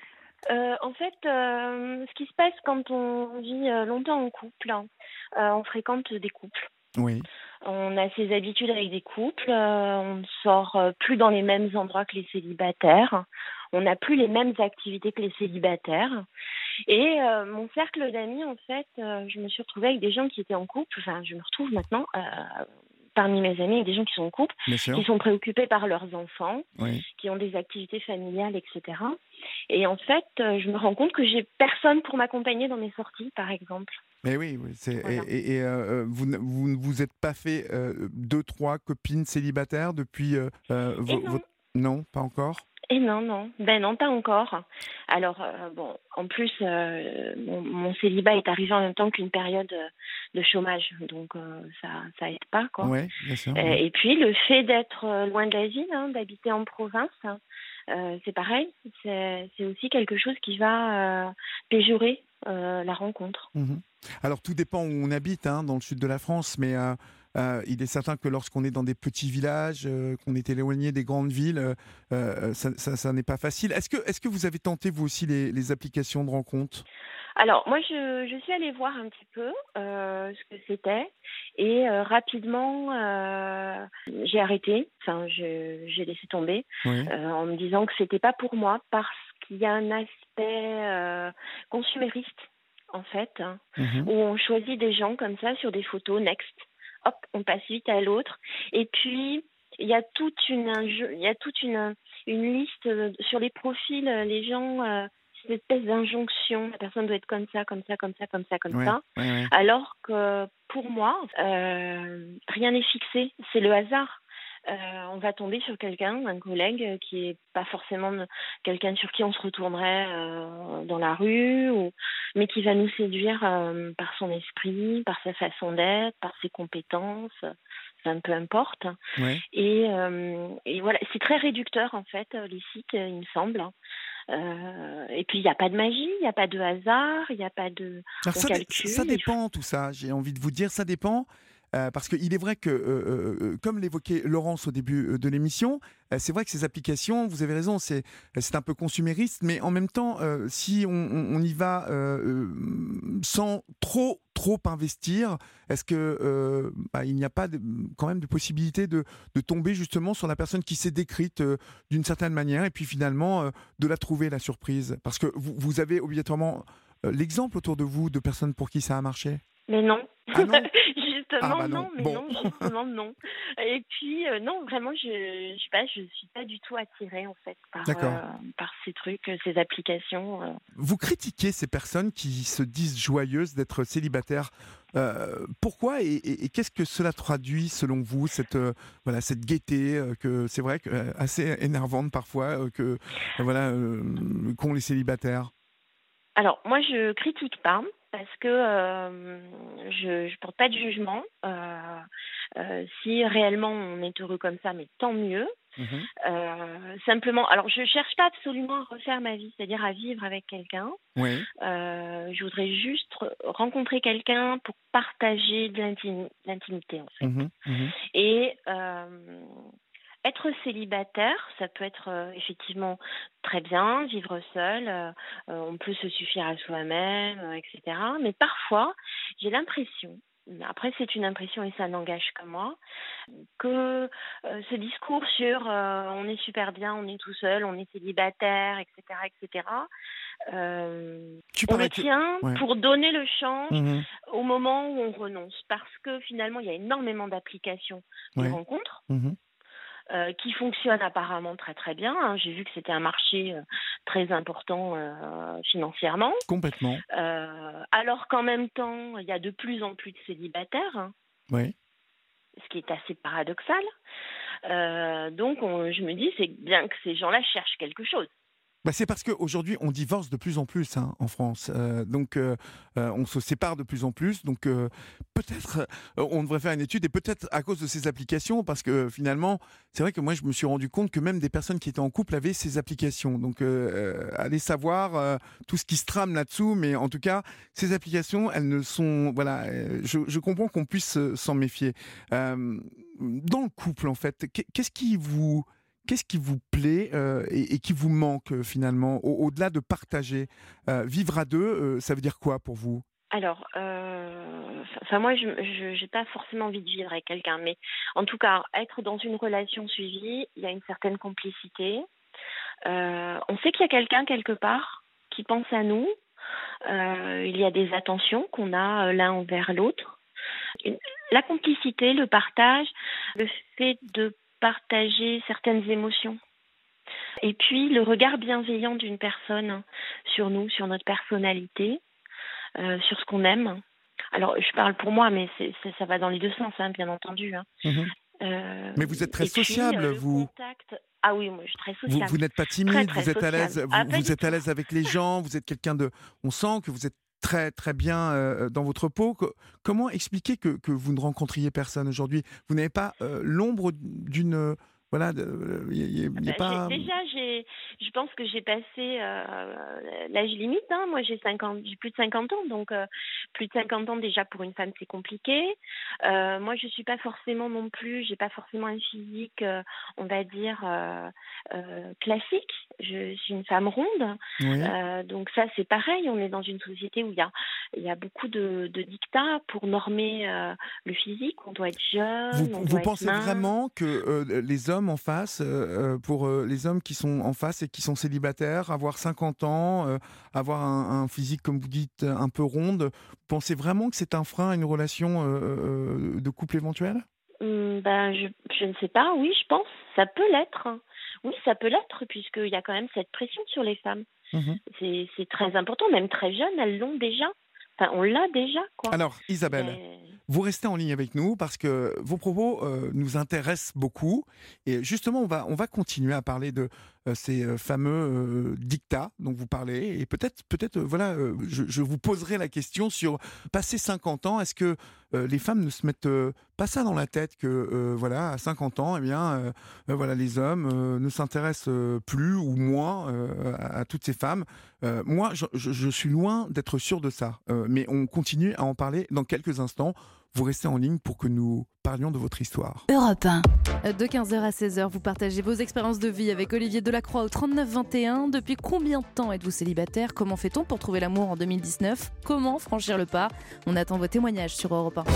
G: Euh, en fait, euh, ce qui se passe quand on vit euh, longtemps en couple, hein, euh, on fréquente des couples.
B: Oui,
G: On a ses habitudes avec des couples, euh, on ne sort euh, plus dans les mêmes endroits que les célibataires, on n'a plus les mêmes activités que les célibataires. Et euh, mon cercle d'amis, en fait, euh, je me suis retrouvée avec des gens qui étaient en couple, enfin, je me retrouve maintenant euh, parmi mes amis avec des gens qui sont en couple,
B: bien sûr.
G: qui sont préoccupés par leurs enfants,
B: Oui.
G: qui ont des activités familiales, et cetera. Et en fait, euh, je me rends compte que j'ai personne pour m'accompagner dans mes sorties, par exemple.
B: Mais oui, oui, c'est,
G: Voilà.
B: et, et- et, euh, vous ne vous, ne vous êtes pas fait euh, deux, trois copines célibataires depuis euh, euh, vo-
G: Et non.
B: votre... Non, pas encore.
G: Et non, non, ben non, pas encore. Alors, euh, bon, en plus, euh, mon, mon célibat est arrivé en même temps qu'une période euh, de chômage, donc euh, ça ça aide pas, quoi.
B: Oui, bien sûr.
G: Euh,
B: oui.
G: et puis, le fait d'être euh, loin de la ville, hein, d'habiter en province, hein, euh, c'est pareil, c'est, c'est aussi quelque chose qui va euh, péjorer euh, la rencontre.
B: Mhm. Alors tout dépend où on habite, hein, dans le sud de la France, mais euh, euh, il est certain que lorsqu'on est dans des petits villages, euh, qu'on est éloigné des grandes villes, euh, euh, ça, ça- ça n'est pas facile. Est-ce que, est-ce que vous avez tenté vous aussi les, les applications de rencontres?
G: Alors, moi, je, je suis allée voir un petit peu euh, ce que c'était et euh, rapidement, euh, j'ai arrêté, enfin, je- j'ai laissé tomber
B: Oui.
G: euh, en me disant que c'était pas pour moi parce qu'il y a un aspect euh, consumériste, en fait, hein,
B: Mhm.
G: où on choisit des gens comme ça sur des photos, next, hop, on passe vite à l'autre. Et puis, il y a toute une, il y a toute une, une liste euh, sur les profils, euh, les gens, euh, cette espèce d'injonction, la personne doit être comme ça, comme ça, comme ça, comme ça, comme
B: Ouais,
G: ça.
B: ouais, ouais.
G: Alors que pour moi, euh, rien n'est fixé, c'est le hasard. Euh, on va tomber sur quelqu'un, un collègue euh, qui est pas forcément quelqu'un sur qui on se retournerait euh, dans la rue, ou, mais qui va nous séduire euh, par son esprit, par sa façon d'être, par ses compétences, enfin, peu importe.
B: Ouais.
G: Et, euh, et voilà, c'est très réducteur en fait, les sites, il me semble. Euh, et puis il n'y a pas de magie, il n'y a pas de hasard, il n'y a pas de...
B: Alors,
G: on
B: ça, dé-
G: calcule,
B: ça
G: il
B: dépend tout ça. J'ai envie de vous dire, ça dépend. euh, parce qu'il est vrai que, euh, euh, euh, comme l'évoquait Laurence au début euh, de l'émission, euh, c'est vrai que ces applications, vous avez raison, c'est, c'est un peu consumériste, mais en même temps, euh, si on, on- on y va euh, euh, sans trop, trop investir, est-ce que euh, bah, il n'y a pas de- quand même de possibilité de, de tomber justement sur la personne qui s'est décrite euh, d'une certaine manière et puis finalement euh, de la trouver la surprise? Parce que vous, vous avez obligatoirement euh, l'exemple autour de vous de personnes pour qui ça a marché?
G: Mais non.
B: Ah non.
G: Justement,
B: Ah bah non.
G: non, mais
B: Bon.
G: non, justement, non. Et puis, euh, non, vraiment, je je sais pas, je suis pas du tout attirée, en fait, par,
B: D'accord.
G: euh, par ces trucs, euh, ces applications. euh.
B: Vous critiquez ces personnes qui se disent joyeuses d'être célibataires. Euh, pourquoi et, et- et qu'est-ce que cela traduit selon vous, cette, euh, voilà, cette gaieté euh, que c'est vrai que, euh, assez énervante parfois euh, que, euh, voilà, euh, qu'ont les célibataires?
G: Alors, moi, je critique pas parce que euh, je je porte pas de jugement. Euh, euh, si réellement on est heureux comme ça, mais tant mieux.
B: Mmh.
G: Euh, simplement, alors je cherche pas absolument à refaire ma vie, c'est-à-dire à vivre avec quelqu'un.
B: Oui.
G: Euh, je voudrais juste re- rencontrer quelqu'un pour partager de l'intim- l'intimité, en fait.
B: Mmh. Mmh.
G: Et euh, être célibataire, ça peut être euh, effectivement très bien, vivre seul, euh, euh, on peut se suffire à soi-même, euh, et cetera. Mais parfois, j'ai l'impression, après c'est une impression et ça n'engage que moi, que euh, ce discours sur euh, on est super bien, on est tout seul, on est célibataire, et cetera, et cetera, euh,
B: Tu
G: on le
B: parlais que...
G: tient
B: Ouais.
G: pour donner le change
B: Mmh.
G: au moment où on renonce. Parce que finalement, il y a énormément d'applications de
B: Ouais.
G: rencontres
B: Mmh.
G: euh, qui fonctionnent apparemment très très bien. hein. J'ai vu que c'était un marché euh, très important euh, financièrement.
B: Complètement.
G: Euh, alors qu'en même temps, il y a de plus en plus de célibataires, hein,
B: Oui.
G: ce qui est assez paradoxal. Euh, donc on- je me dis, c'est bien que ces gens-là cherchent quelque chose.
B: Bah, c'est parce qu'aujourd'hui, on divorce de plus en plus hein, en France. Euh, donc, euh, euh, on se sépare de plus en plus. Donc, euh, peut-être, euh, on devrait faire une étude et peut-être à cause de ces applications, parce que euh, finalement, c'est vrai que moi, je me suis rendu compte que même des personnes qui étaient en couple avaient ces applications. Donc, euh, euh, allez savoir euh, tout ce qui se trame là-dessous. Mais en tout cas, ces applications, elles ne sont. Voilà, euh, je, je comprends qu'on puisse euh, s'en méfier. Euh, dans le couple, en fait, qu'est- qu'est-ce qui vous. Qu'est-ce qui vous plaît euh, et, et qui vous manque euh, finalement, au- au-delà de partager euh, vivre à deux, euh, ça veut dire quoi pour vous?
G: Alors, euh, enfin moi, je n'ai pas forcément envie de vivre avec quelqu'un, mais en tout cas, être dans une relation suivie, il y a une certaine complicité. Euh, on sait qu'il y a quelqu'un quelque part qui pense à nous. Euh, il y a des attentions qu'on a euh, l'un envers l'autre. Une- La complicité, le partage, le fait de partager certaines émotions. Et puis, le regard bienveillant d'une personne sur nous, sur notre personnalité, euh, sur ce qu'on aime. Alors, je parle pour moi, mais c'est, c'est- ça va dans les deux sens, hein, bien entendu. hein.
B: Mhm.
G: Euh,
B: Mais vous êtes très
G: et puis,
B: sociable,
G: euh, le
B: vous.
G: contact- Ah oui, moi, je suis très
B: Vous,
G: sociable.
B: vous n'êtes pas
G: Très,
B: timide,
G: très
B: vous êtes à l'aise,
G: sociable.
B: vous,
G: Ah, pas
B: vous
G: du
B: êtes à
G: tout.
B: l'aise avec les gens, vous êtes quelqu'un de, on sent que vous êtes très très bien euh, dans votre peau. Co- Comment expliquer que, que vous ne rencontriez personne aujourd'hui? Vous n'avez pas euh, l'ombre d'une, euh, voilà, de- il y a- il y a- il y a
G: Bah,
B: pas.
G: j'ai- déjà, j'ai, je pense que j'ai passé euh, l'âge limite. hein. Moi, j'ai cinquante, j'ai plus de cinquante ans, donc euh, plus de cinquante ans déjà pour une femme, c'est compliqué. Euh, moi, je suis pas forcément non plus, j'ai pas forcément un physique, euh, on va dire euh, euh, classique. Je suis une femme ronde,
B: Oui.
G: euh, donc ça, c'est pareil. On est dans une société où il y a, il y a beaucoup de, de dictats pour normer euh, le physique. On doit être jeune,
B: Vous,
G: on
B: vous
G: doit être
B: pensez
G: mince.
B: vraiment que euh, les hommes en face, euh, euh, pour euh, les hommes qui sont en face et qui sont célibataires, avoir cinquante ans, euh, avoir un, un physique, comme vous dites, un peu ronde, vous pensez vraiment que c'est un frein à une relation euh, euh, de couple éventuelle?
G: Hum, Ben, je, je ne sais pas, oui, je pense. Ça peut l'être. Oui, ça peut l'être, puisqu'il y a quand même cette pression sur les femmes.
B: Mhm.
G: C'est, c'est très important, même très jeunes, elles l'ont déjà. Enfin, on l'a déjà, quoi.
B: Alors, Isabelle,
G: Mais-
B: vous restez en ligne avec nous parce que vos propos euh, nous intéressent beaucoup. Et justement, on va, on va continuer à parler de euh, ces euh, fameux euh, dictats dont vous parlez. Et peut-être, peut-être, euh, voilà, euh, je, je vous poserai la question sur, passé cinquante ans, est-ce que euh, les femmes ne se mettent euh, pas ça dans la tête que, euh, voilà, à cinquante ans, eh bien, euh, euh, voilà, les hommes euh, ne s'intéressent euh, plus ou moins euh, à, à toutes ces femmes. Euh, moi, je, je- je suis loin d'être sûr de ça. Euh, mais on continue à en parler dans quelques instants. Vous restez en ligne pour que nous parlions de votre histoire.
A: Europe un.
C: De quinze heures à seize heures, vous partagez vos expériences de vie avec Olivier Delacroix au trente-neuf vingt et un. Depuis combien de temps êtes-vous célibataire? Comment fait-on pour trouver l'amour en deux mille dix-neuf? Comment franchir le pas? On attend vos témoignages sur Europe un.
H: Pas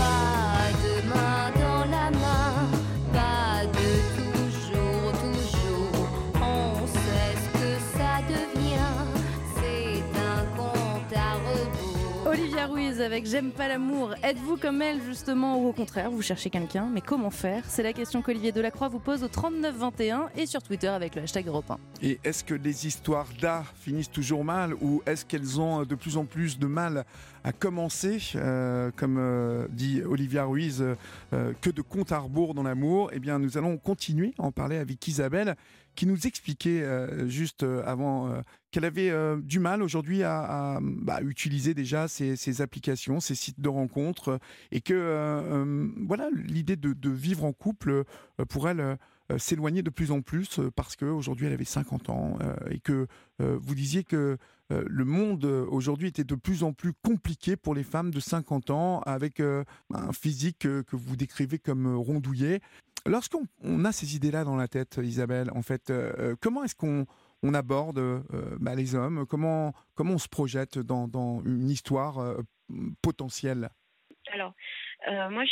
H: de main dans la main, pas de toujours, toujours. On sait ce que ça devient, c'est un compte à rebours.
C: Olivia Ruiz avec J'aime pas l'amour. Êtes-vous comme elle justement ou au contraire vous cherchez quelqu'un? Mais comment faire? C'est la question qu'Olivier Delacroix vous pose au trente-neuf vingt et un et sur Twitter avec le hashtag Europe un.
B: Et est-ce que les histoires d'A finissent toujours mal ou est-ce qu'elles ont de plus en plus de mal à commencer, euh, comme euh, dit Olivia Ruiz, euh, que de compte à rebours dans l'amour? Eh bien, nous allons continuer à en parler avec Isabelle, qui nous expliquait euh, juste euh, avant euh, qu'elle avait euh, du mal aujourd'hui à, à, bah, utiliser déjà ces, ces applications, ces sites de rencontres, et que euh, euh, voilà, l'idée de, de vivre en couple, euh, pour elle, euh, euh, s'éloigner de plus en plus euh, parce qu'aujourd'hui elle avait cinquante ans euh, et que euh, vous disiez que euh, le monde euh, aujourd'hui était de plus en plus compliqué pour les femmes de cinquante ans avec euh, un physique euh, que vous décrivez comme euh, rondouillé. Lorsqu'on on a ces idées-là dans la tête, Isabelle, en fait, euh, comment est-ce qu'on on aborde euh, bah, les hommes, comment, comment on se projette dans, dans une histoire euh, potentielle?
G: Alors, euh, moi,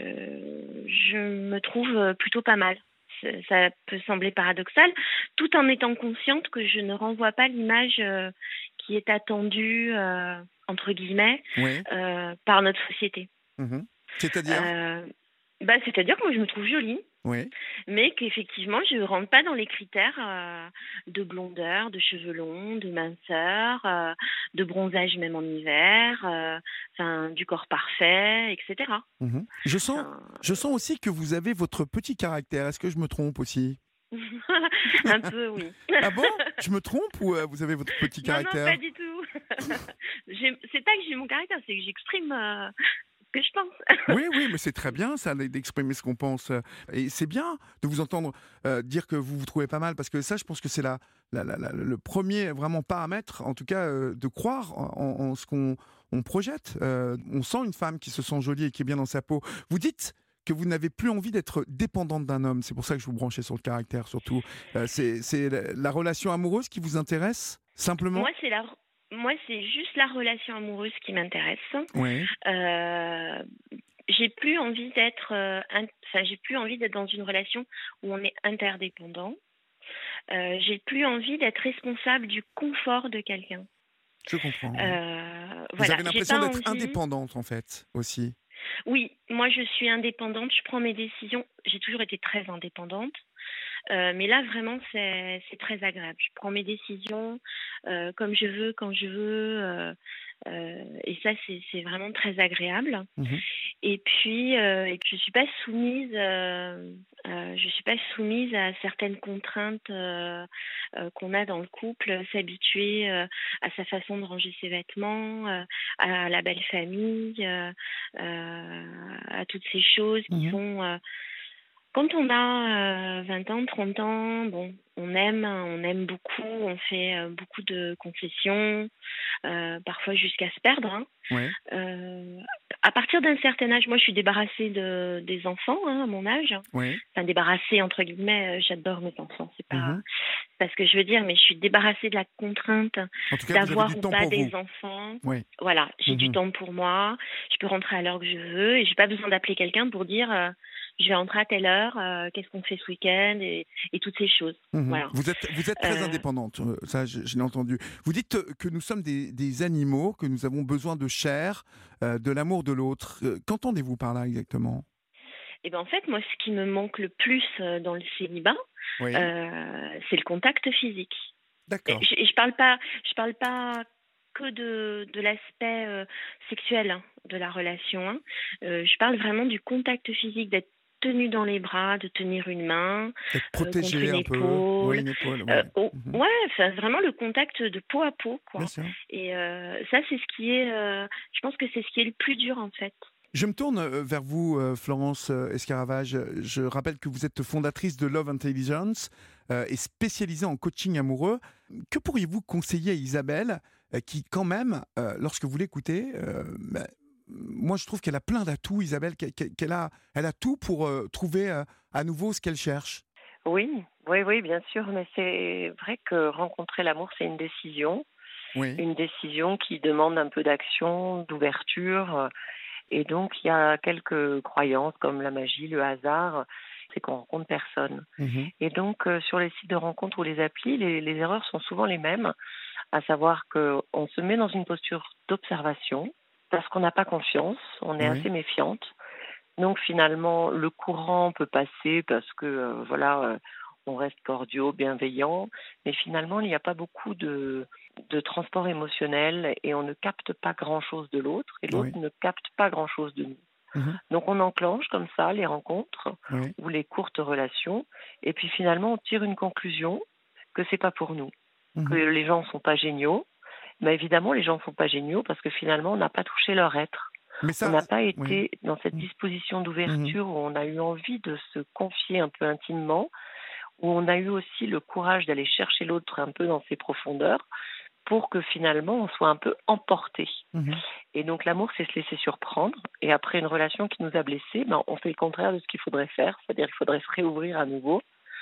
G: je, je me trouve plutôt pas mal. Ça ça peut sembler paradoxal, tout en étant consciente que je ne renvoie pas l'image euh, qui est attendue, euh, entre guillemets,
B: Oui.
G: euh, par notre société.
B: Mhm. C'est-à-dire?
G: Euh, bah, c'est-à-dire que moi, je me trouve jolie,
B: Oui.
G: mais qu'effectivement, je ne rentre pas dans les critères euh, de blondeur, de cheveux longs, de minceur, euh, de bronzage même en hiver, euh, enfin, du corps parfait, et cetera.
B: Mhm. Je sens,
G: Enfin,
B: je sens aussi que vous avez votre petit caractère. Est-ce que je me trompe aussi?
G: un peu, oui.
B: Ah bon? Je me trompe ou euh, vous avez votre petit
G: Non, non,
B: caractère?
G: pas du tout. J'ai- c'est pas que j'ai mon caractère, c'est que j'exprime euh, ce que je pense.
B: Oui, oui, mais c'est très bien ça d'exprimer ce qu'on pense. euh, Et c'est bien de vous entendre euh, dire que vous vous trouvez pas mal, parce que ça, je pense que c'est la, la- la- la- le premier vraiment paramètre, en tout cas, euh, de croire en, en- en ce qu'on on projette. Euh, on sent une femme qui se sent jolie et qui est bien dans sa peau. Vous dites que vous n'avez plus envie d'être dépendante d'un homme. C'est pour ça que je vous branchais sur le caractère, surtout. Euh, c'est c'est la, la relation amoureuse qui vous intéresse, simplement?
G: Moi, c'est la, moi, c'est juste la relation amoureuse qui m'intéresse.
B: Oui.
G: Euh, j'ai plus envie d'être, euh, in- enfin, j'ai plus envie d'être dans une relation où on est interdépendant. Euh, j'ai plus envie d'être responsable du confort de quelqu'un.
B: Je comprends. oui.
G: Euh,
B: Vous
G: voilà,
B: avez
G: j'ai
B: l'impression
G: pas
B: d'être
G: envie-
B: indépendante, en fait, aussi.
G: Oui, moi je suis indépendante, je prends mes décisions. J'ai toujours été très indépendante, Euh, mais là vraiment c'est c'est très agréable. Je prends mes décisions euh, comme je veux, quand je veux, euh, euh, et ça c'est c'est vraiment très agréable.
B: Mhm.
G: Et puis euh, et puis je suis pas soumise, euh, euh, je suis pas soumise à certaines contraintes euh, euh, qu'on a dans le couple, s'habituer euh, à sa façon de ranger ses vêtements, euh, à la belle famille, euh, euh, à toutes ces choses qui
B: Mhm.
G: sont euh, quand on a euh, vingt ans, trente ans, bon, on aime, on aime beaucoup, on fait euh, beaucoup de concessions, euh, parfois jusqu'à se perdre, hein.
B: Ouais.
G: Euh, à partir d'un certain âge, moi je suis débarrassée de, des enfants hein, à mon âge.
B: Ouais.
G: Enfin débarrassée entre guillemets, euh, j'adore mes enfants, c'est pas,
B: Mhm.
G: c'est pas ce que je veux dire, mais je suis débarrassée de la contrainte
B: En tout cas, vous avez
G: d'avoir
B: du
G: ou
B: temps
G: pas
B: pour
G: des
B: vous.
G: enfants.
B: Oui.
G: Voilà, j'ai du
B: Mhm.
G: temps pour moi, je peux rentrer à l'heure que je veux et j'ai pas besoin d'appeler quelqu'un pour dire euh, je vais rentrer à telle heure, euh, qu'est-ce qu'on fait ce week-end et, et toutes ces choses.
B: Mhm.
G: Voilà.
B: Vous êtes, vous êtes très
G: Euh,
B: indépendante, euh, ça je, je l'ai entendu. Vous dites euh, que nous sommes des, des animaux, que nous avons besoin de chair, euh, de l'amour de l'autre. Euh, Qu'entendez-vous par là exactement?
G: Et ben en fait, moi, ce qui me manque le plus euh, dans le célibat,
B: Oui.
G: euh, c'est le contact physique. Et
B: D'accord.
G: je, et je parle pas, je parle pas que de, de l'aspect euh, sexuel hein, de la relation. hein. Euh, je parle vraiment du contact physique, d'être tenu dans les bras, de tenir une main
B: Être
G: euh, contre
B: protégé
G: une
B: un peu.
G: épaule.
B: Oui, une épaule.
G: Euh,
B: ouais.
G: oh,
B: Mhm.
G: ouais, enfin, vraiment le contact de peau à peau, quoi.
B: Bien sûr.
G: Et euh, ça, c'est ce qui est, euh, je pense que c'est ce qui est le plus dur en fait.
B: Je me tourne euh, vers vous, euh, Florence euh, Escaravage. Je rappelle que vous êtes fondatrice de Love Intelligence euh, et spécialisée en coaching amoureux. Que pourriez-vous conseiller à Isabelle, euh, qui quand même, euh, lorsque vous l'écoutez, euh, bah, moi je trouve qu'elle a plein d'atouts, Isabelle, qu'elle qu'elle a, elle a tout pour euh, trouver euh, à nouveau ce qu'elle cherche.
F: Oui, oui, oui, bien sûr, mais c'est vrai que rencontrer l'amour, c'est une décision,
B: Oui.
F: une décision qui demande un peu d'action, d'ouverture. euh, Et donc, il y a quelques croyances comme la magie, le hasard, c'est qu'on rencontre personne.
B: Mhm.
F: Et donc, euh, sur les sites de rencontres ou les applis, les, les erreurs sont souvent les mêmes, à savoir qu'on se met dans une posture d'observation parce qu'on n'a pas confiance, on est
B: Oui.
F: assez méfiante. Donc, finalement, le courant peut passer parce que, euh, voilà, euh, on reste cordiaux, bienveillants, mais finalement, il n'y a pas beaucoup de, de transport émotionnel et on ne capte pas grand-chose de l'autre et l'autre
B: Oui.
F: ne capte pas grand-chose de nous.
B: Mhm.
F: Donc, on enclenche comme ça les rencontres
B: Oui.
F: ou les courtes relations et puis finalement, on tire une conclusion que c'est pas pour nous,
B: Mhm.
F: que les gens sont pas géniaux. Mais évidemment, les gens ne sont pas géniaux parce que finalement, on n'a pas touché leur être.
B: Mais ça,
F: on n'a pas été
B: oui.
F: dans cette disposition d'ouverture
B: Mhm.
F: où on a eu envie de se confier un peu intimement, où on a eu aussi le courage d'aller chercher l'autre un peu dans ses profondeurs, pour que finalement on soit un peu emporté.
B: Mhm.
F: Et donc l'amour, c'est se laisser surprendre. Et après une relation qui nous a blessés, ben, on fait le contraire de ce qu'il faudrait faire, c'est-à-dire qu'il faudrait se réouvrir à nouveau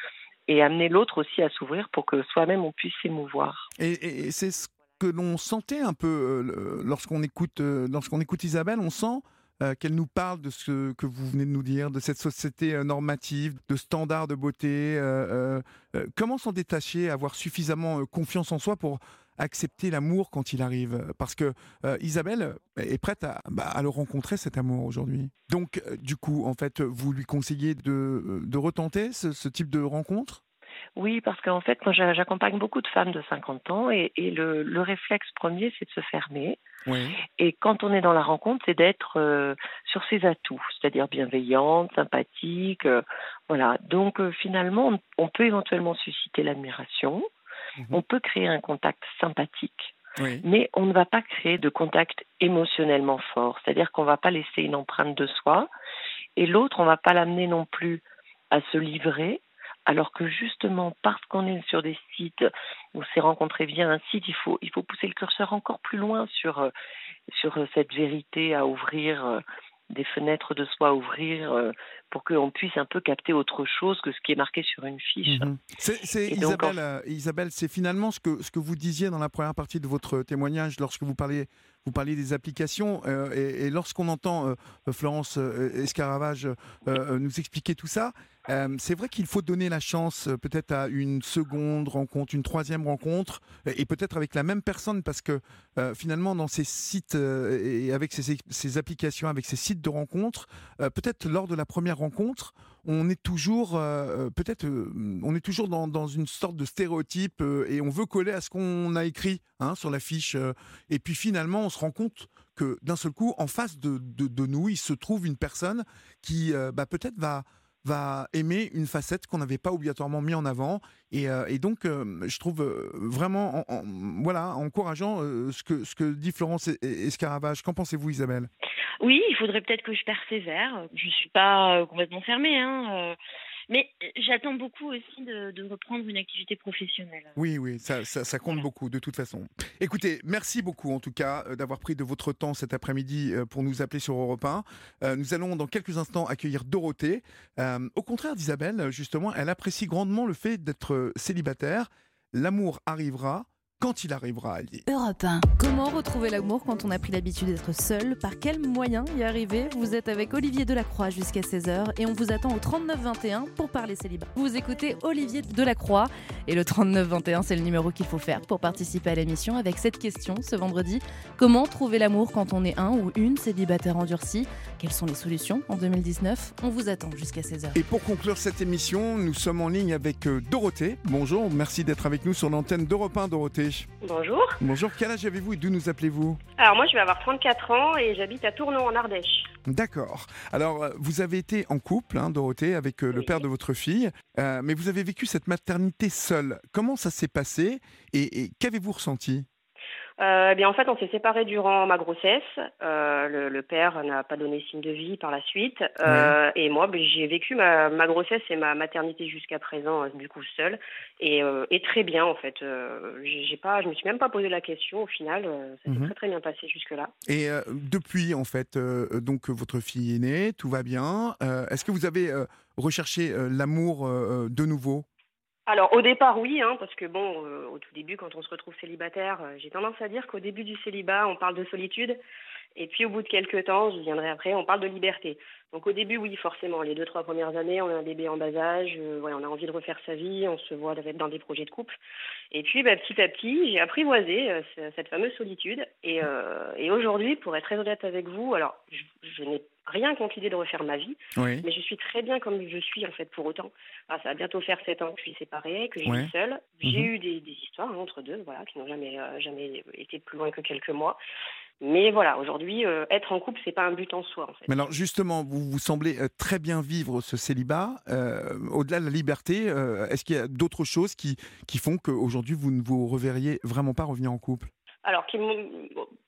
F: et amener l'autre aussi à s'ouvrir pour que soi-même on puisse s'émouvoir.
B: Et, et- et c'est ce que l'on sentait un peu euh, le- lorsqu'on écoute, euh, lorsqu'on écoute Isabelle, on sent euh, qu'elle nous parle de ce que vous venez de nous dire, de cette société euh, normative, de standards de beauté. euh, euh, euh, comment s'en détacher, avoir suffisamment euh, confiance en soi pour accepter l'amour quand il arrive? Parce que euh, Isabelle est prête à, bah, à le rencontrer, cet amour, aujourd'hui. Donc, euh, du coup, en fait, vous lui conseillez de, de retenter ce, ce type de rencontre?
F: Oui, parce qu'en fait, moi j'a- j'accompagne beaucoup de femmes de cinquante ans et, et le, le réflexe premier, c'est de se fermer.
B: Oui.
F: Et quand on est dans la rencontre, c'est d'être euh, sur ses atouts, c'est-à-dire bienveillante, sympathique. euh, voilà. Donc euh, finalement, on, on peut éventuellement susciter l'admiration,
B: Mhm.
F: on peut créer un contact sympathique,
B: Oui.
F: mais on ne va pas créer de contact émotionnellement fort. C'est-à-dire qu'on ne va pas laisser une empreinte de soi et l'autre, on ne va pas l'amener non plus à se livrer. Alors que justement, parce qu'on est sur des sites où c'est rencontré via un site, il faut, il faut pousser le curseur encore plus loin sur, euh, sur euh, cette vérité à ouvrir, euh, des fenêtres de soi à ouvrir, euh, pour qu'on puisse un peu capter autre chose que ce qui est marqué sur une fiche.
B: Mhm. C'est, c'est
F: Et donc, en-
B: Isabelle, euh, Isabelle, c'est finalement ce que, ce que vous disiez dans la première partie de votre témoignage lorsque vous parliez, vous parliez des applications euh, et, et lorsqu'on entend euh, Florence euh, Escaravage euh, euh, nous expliquer tout ça, euh, c'est vrai qu'il faut donner la chance euh, peut-être à une seconde rencontre, une troisième rencontre et, et peut-être avec la même personne parce que euh, finalement dans ces sites euh, et avec ces, ces applications, avec ces sites de rencontres, euh, peut-être lors de la première rencontre, on est toujours euh, peut-être euh, on est toujours dans, dans une sorte de stéréotype euh, et on veut coller à ce qu'on a écrit hein, sur la fiche euh, et puis finalement on se rend compte que d'un seul coup en face de, de, de nous il se trouve une personne qui euh, bah, peut-être va va aimer une facette qu'on n'avait pas obligatoirement mis en avant et, euh, et donc euh, je trouve euh, vraiment en, en- voilà encourageant euh, ce que ce que dit Florence Es- Escaravage. Qu'en pensez-vous, Isabelle?
G: Oui, il faudrait peut-être que je persévère. Je suis pas euh, complètement fermée, hein, euh, mais j'attends beaucoup aussi de, de reprendre une activité professionnelle.
B: Oui, oui, ça, ça, ça compte
G: Voilà.
B: beaucoup de toute façon. Écoutez, merci beaucoup en tout cas euh, d'avoir pris de votre temps cet après-midi euh, pour nous appeler sur Europe un. Euh, nous allons dans quelques instants accueillir Dorothée. Euh, au contraire d'Isabelle, justement, elle apprécie grandement le fait d'être euh, célibataire. L'amour arrivera quand il arrivera, elle dit.
A: Europe un.
C: Comment retrouver l'amour quand on a pris l'habitude d'être seul? Par quels moyens y arriver? Vous êtes avec Olivier Delacroix jusqu'à seize heures et on vous attend au trente-neuf vingt et un pour parler célibat. Vous écoutez Olivier Delacroix et le trente-neuf vingt et un, c'est le numéro qu'il faut faire pour participer à l'émission avec cette question ce vendredi. Comment trouver l'amour quand on est un ou une célibataire endurci? Quelles sont les solutions en deux mille dix-neuf? On vous attend jusqu'à seize heures.
B: Et pour conclure cette émission, nous sommes en ligne avec euh, Dorothée. Bonjour, merci d'être avec nous sur l'antenne d'Europe un, Dorothée.
I: Bonjour.
B: Bonjour, quel âge avez-vous et d'où nous appelez-vous?
I: Alors moi je vais avoir trente-quatre ans et j'habite à Tournon en Ardèche.
B: D'accord. Alors, euh, vous avez été en couple, hein, Dorothée, avec euh, le
I: Oui.
B: père de votre fille, euh, mais vous avez vécu cette maternité seule. Comment ça s'est passé et, et qu'avez-vous ressenti?
I: Euh, eh bien en fait on s'est séparés durant ma grossesse. Euh, le, le père n'a pas donné signe de vie par la suite. Euh, Et moi ben, j'ai vécu ma, ma grossesse et ma maternité jusqu'à présent euh, du coup seule et, euh, et très bien en fait. Euh, j'ai j'ai pas, je me suis même pas posé la question au final. euh, ça s'est
B: Mhm.
I: très très bien passé jusque là.
B: Et euh, depuis, en fait, euh, donc votre fille est née, tout va bien. Euh, Est-ce que vous avez euh, recherché euh, l'amour euh, de nouveau?
I: Alors au départ oui, hein, parce que bon, euh, au tout début quand on se retrouve célibataire, euh, j'ai tendance à dire qu'au début du célibat on parle de solitude, et puis au bout de quelques temps, je viendrai après, on parle de liberté. Donc au début oui forcément, les deux trois premières années, on a un bébé en bas âge, euh, ouais, on a envie de refaire sa vie, on se voit dans des projets de couple, et puis bah, petit à petit j'ai apprivoisé euh, ce- cette fameuse solitude, et, euh, et aujourd'hui pour être très honnête avec vous, alors je, je n'ai rien contre l'idée de refaire ma vie,
B: Oui.
I: mais je suis très bien comme je suis en fait pour autant. Ah, ça va bientôt faire sept ans que je suis séparée, que je
B: Ouais.
I: vis seule. J'ai
B: Mhm.
I: eu des, des histoires hein, entre deux, voilà, qui n'ont jamais, euh, jamais été plus loin que quelques mois. Mais voilà, aujourd'hui, euh, être en couple, c'est pas un but en soi en fait.
B: Mais alors justement, vous, vous semblez euh, très bien vivre ce célibat. Euh, au-delà de la liberté, euh, est-ce qu'il y a d'autres choses qui, qui font qu'aujourd'hui, vous ne vous reverriez vraiment pas revenir en couple?
I: Alors, qui m'ont-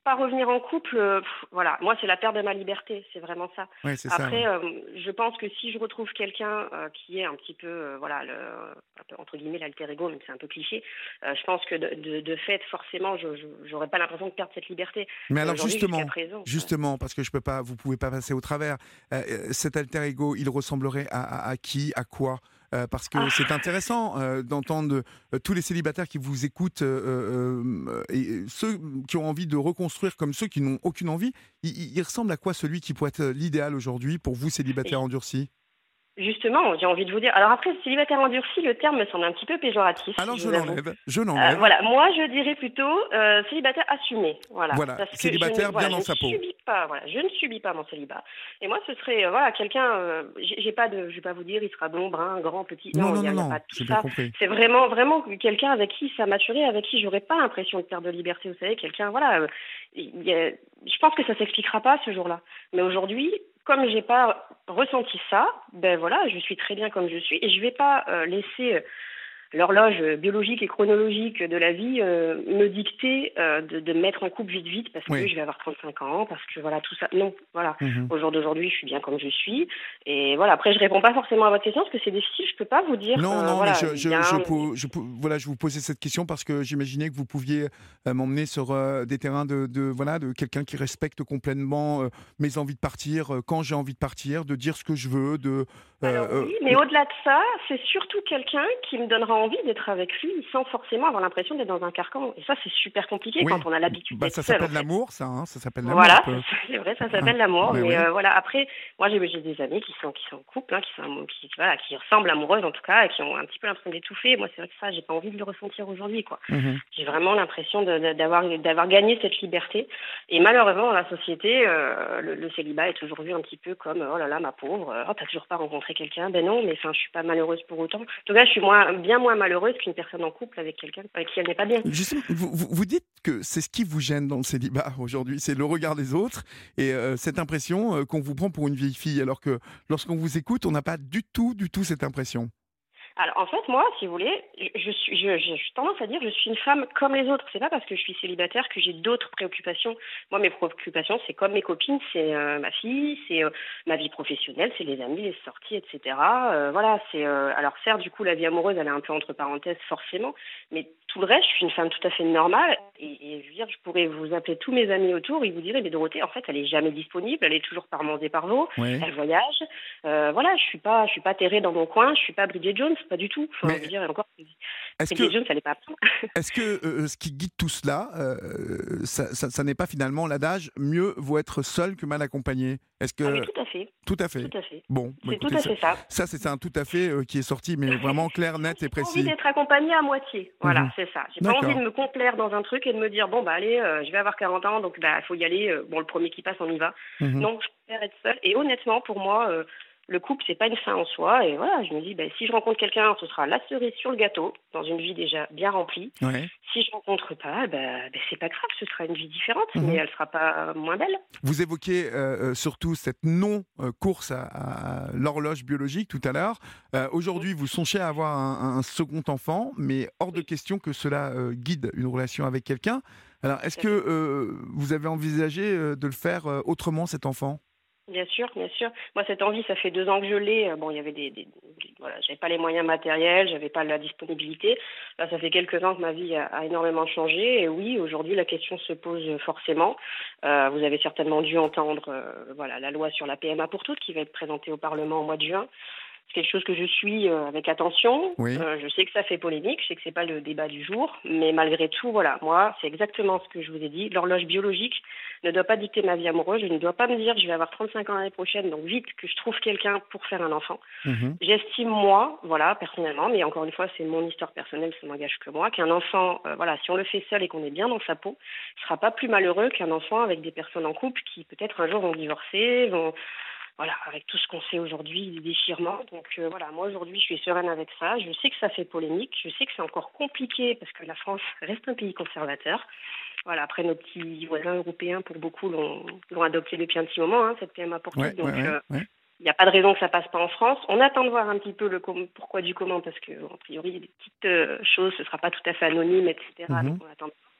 I: pas revenir en couple, euh, pff, voilà, moi c'est la perte de ma liberté, c'est vraiment ça.
B: Ouais, c'est ça.
I: Après,
B: Ouais.
I: euh, je pense que si je retrouve quelqu'un euh, qui est un petit peu, euh, voilà, le, un peu, entre guillemets, l'alter ego, même si c'est un peu cliché, euh, je pense que de, de, de fait, forcément, je j'aurais pas l'impression de perdre cette liberté.
B: Mais
I: Et
B: alors
I: aujourd'hui, jusqu'à
B: justement,
I: présent, euh,
B: justement, parce que je peux pas, vous pouvez pas passer au travers. euh, euh, cet alter ego, il ressemblerait à, à, à qui, à quoi? Euh, parce que
I: ah,
B: c'est intéressant euh, d'entendre euh, tous les célibataires qui vous écoutent euh, euh, et ceux qui ont envie de reconstruire comme ceux qui n'ont aucune envie. Il, il- il ressemble à quoi celui qui pourrait être l'idéal aujourd'hui pour vous, célibataire endurci?
I: justement, j'ai envie de vous dire. Alors après, célibataire endurci, le terme me semble un petit peu péjoratif,
B: Alors
I: je
B: je
I: vous avoue.
B: l'enlève, je
I: Euh,
B: l'enlève.
I: voilà, moi je dirais plutôt euh, célibataire assumé, voilà,
B: Voilà,
I: parce que je
B: célibataire
I: ne, voilà,
B: bien dans
I: je
B: sa
I: ne
B: peau.
I: subis pas, voilà, je ne subis pas mon célibat. Et moi, ce serait, euh, voilà, quelqu'un, euh, j'ai j'ai pas de, je vais pas vous dire, il sera blond, brun, grand, petit,
B: Non,
I: non,
B: non,
I: il y a,
B: non,
I: il y a
B: non,
I: pas de tout
B: j'ai bien
I: ça.
B: compris.
I: C'est vraiment, vraiment quelqu'un avec qui ça maturait, avec qui j'aurais pas l'impression de perdre de liberté, vous savez, quelqu'un, voilà, euh, il y a- je pense que ça s'expliquera pas ce jour-là. Mais aujourd'hui, comme j'ai pas ressenti ça, ben voilà, je suis très bien comme je suis et je vais pas euh, laisser euh, l'horloge biologique et chronologique de la vie euh, me dicter euh, de, de me mettre en couple vite vite parce que
B: Oui.
I: je vais avoir trente-cinq ans, parce que voilà, tout ça. Non, voilà.
B: Mhm.
I: Au jour d'aujourd'hui, je suis bien comme je suis. Et voilà, après, je réponds pas forcément à votre question parce que c'est difficile, je peux pas vous dire,
B: Non,
I: euh,
B: non,
I: voilà,
B: mais je, je,
I: bien,
B: je,
I: mais-
B: po- je po- voilà, je vous posais cette question parce que j'imaginais que vous pouviez euh, m'emmener sur euh, des terrains de, de, voilà, de quelqu'un qui respecte complètement euh, mes envies de partir, euh, quand j'ai envie de partir, de dire ce que je veux, de... euh,
I: Alors
B: euh,
I: oui, mais au-delà de ça, c'est surtout quelqu'un qui me donnera envie d'être avec lui sans forcément avoir l'impression d'être dans un carcan. Et ça, c'est super compliqué
B: oui.
I: quand on a l'habitude
B: Bah,
I: d'être
B: ça
I: seul, en
B: s'appelle
I: fait.
B: l'amour, ça, hein, ça s'appelle l'amour.
I: Voilà,
B: un peu.
I: c'est vrai, ça
B: Hein.
I: s'appelle l'amour.
B: Ouais,
I: Mais
B: ouais.
I: euh, voilà, après, moi j'ai j'ai des amis qui sont qui sont en couple, hein, qui sont amou- qui, voilà, qui ressemblent amoureuses en tout cas, et qui ont un petit peu l'impression d'étouffer. Moi, c'est vrai que ça, j'ai pas envie de le ressentir aujourd'hui, quoi.
B: Mhm.
I: J'ai vraiment l'impression de- de- d'avoir d'avoir gagné cette liberté. Et malheureusement, dans la société, euh, le, le célibat est toujours vu un petit peu comme oh là là, ma pauvre, oh t'as toujours pas rencontré quelqu'un. Ben non, mais enfin, je suis pas malheureuse pour autant. En tout cas, je suis moins, bien moins malheureuse qu'une personne en couple avec quelqu'un avec qui elle n'est pas bien.
B: Justement, vous, vous, vous dites que c'est ce qui vous gêne dans le célibat aujourd'hui, c'est le regard des autres et euh, cette impression euh, qu'on vous prend pour une vieille fille, alors que lorsqu'on vous écoute, on n'a pas du tout, du tout cette impression.
I: Alors en fait, moi, si vous voulez, je, je suis, je, je- j'ai tendance à dire, je suis une femme comme les autres. C'est pas parce que je suis célibataire que j'ai d'autres préoccupations. Moi, mes préoccupations, c'est comme mes copines, c'est euh, ma fille, c'est euh, ma vie professionnelle, c'est les amis, les sorties, et cetera. Euh, voilà, c'est euh, alors certes, du coup, la vie amoureuse, elle est un peu entre parenthèses, forcément, mais tout le reste, je suis une femme tout à fait normale. Et, et je veux dire, je pourrais vous appeler tous mes amis autour, ils vous diraient, mais Dorothée, en fait, elle est jamais disponible, elle est toujours par Mons et par Vaux,
B: Ouais.
I: elle voyage. Euh, voilà, je suis pas, je suis pas terrée dans mon coin, je suis pas Bridget Jones, pas du tout. Enfin,
B: Mais
I: je veux dire, et encore,
B: Est-ce
I: Bridget
B: que,
I: Jones, elle est pas.
B: est-ce que euh, ce qui guide tout cela, euh, ça, ça- ça n'est pas finalement l'adage mieux vaut être seul que mal accompagné? Est-ce que
I: Ah, mais tout à fait,
B: tout à fait.
I: tout à fait.
B: Bon, bah,
I: C'est
B: écoutez,
I: tout à
B: ça,
I: fait ça.
B: ça, c'est un tout à fait euh, qui est sorti, mais vraiment clair, net et
I: J'ai pas envie
B: précis.
I: d'être accompagnée à moitié. Voilà,
B: Mhm.
I: c'est ça. J'ai pas
B: D'accord.
I: envie de me complaire dans un truc et de me dire bon bah allez, euh, je vais avoir quarante ans, donc bah faut y aller. euh, bon, le premier qui passe, on y va.
B: Mhm.
I: Non, je préfère être seule. Et honnêtement, pour moi, euh, le couple, c'est pas une fin en soi. Et voilà, je me dis, bah, si je rencontre quelqu'un, ce sera la cerise sur le gâteau, dans une vie déjà bien remplie.
B: Ouais.
I: Si je rencontre pas, bah, bah, c'est pas grave, ce sera une vie différente,
B: Mhm.
I: mais elle sera pas moins belle.
B: Vous évoquiez euh, euh, surtout cette non-course à, à l'horloge biologique tout à l'heure. Euh, Aujourd'hui, vous songez à avoir un, un second enfant, mais hors de question que cela euh, guide une relation avec quelqu'un. Alors, est-ce que euh, vous avez envisagé euh, de le faire euh, autrement, cet enfant?
I: Bien sûr, bien sûr. Moi, cette envie, ça fait deux ans que je l'ai. Euh, Bon, il y avait des, des, des- voilà, j'avais pas les moyens matériels, j'avais pas la disponibilité. Là, ça fait quelques ans que ma vie a, a énormément changé. Et oui, aujourd'hui, la question se pose forcément. Euh, vous avez certainement dû entendre, euh, voilà, la loi sur la P M A pour toutes qui va être présentée au Parlement au mois de juin. C'est quelque chose que je suis euh, avec attention.
B: Oui.
I: Euh, je sais que ça fait polémique, je sais que c'est pas le débat du jour, mais malgré tout, voilà, moi, c'est exactement ce que je vous ai dit. L'horloge biologique ne doit pas dicter ma vie amoureuse. Je ne dois pas me dire je vais avoir trente-cinq ans l'année prochaine, donc vite que je trouve quelqu'un pour faire un enfant.
B: Mhm.
I: J'estime moi, voilà, personnellement, mais encore une fois, c'est mon histoire personnelle, ça n'engage que moi, qu'un enfant, euh, voilà, si on le fait seul et qu'on est bien dans sa peau, sera pas plus malheureux qu'un enfant avec des personnes en couple qui peut-être un jour vont divorcer, vont voilà, avec tout ce qu'on sait aujourd'hui, des déchirements. Donc euh, voilà, moi aujourd'hui, je suis sereine avec ça. Je sais que ça fait polémique. Je sais que c'est encore compliqué parce que la France reste un pays conservateur. Voilà, après nos petits voisins européens, pour beaucoup, l'ont, l'ont adopté depuis un petit moment, hein, cette P M A pour tous.
B: Ouais,
I: Donc
B: ouais, ouais,
I: euh,
B: ouais.
I: il n'y a pas de raison que ça passe pas en France. On attend de voir un petit peu le com- pourquoi du comment, parce que a priori, il y a des petites euh, choses, ce sera pas tout à fait anonyme, et cetera.
B: Mhm.
I: Donc on attend.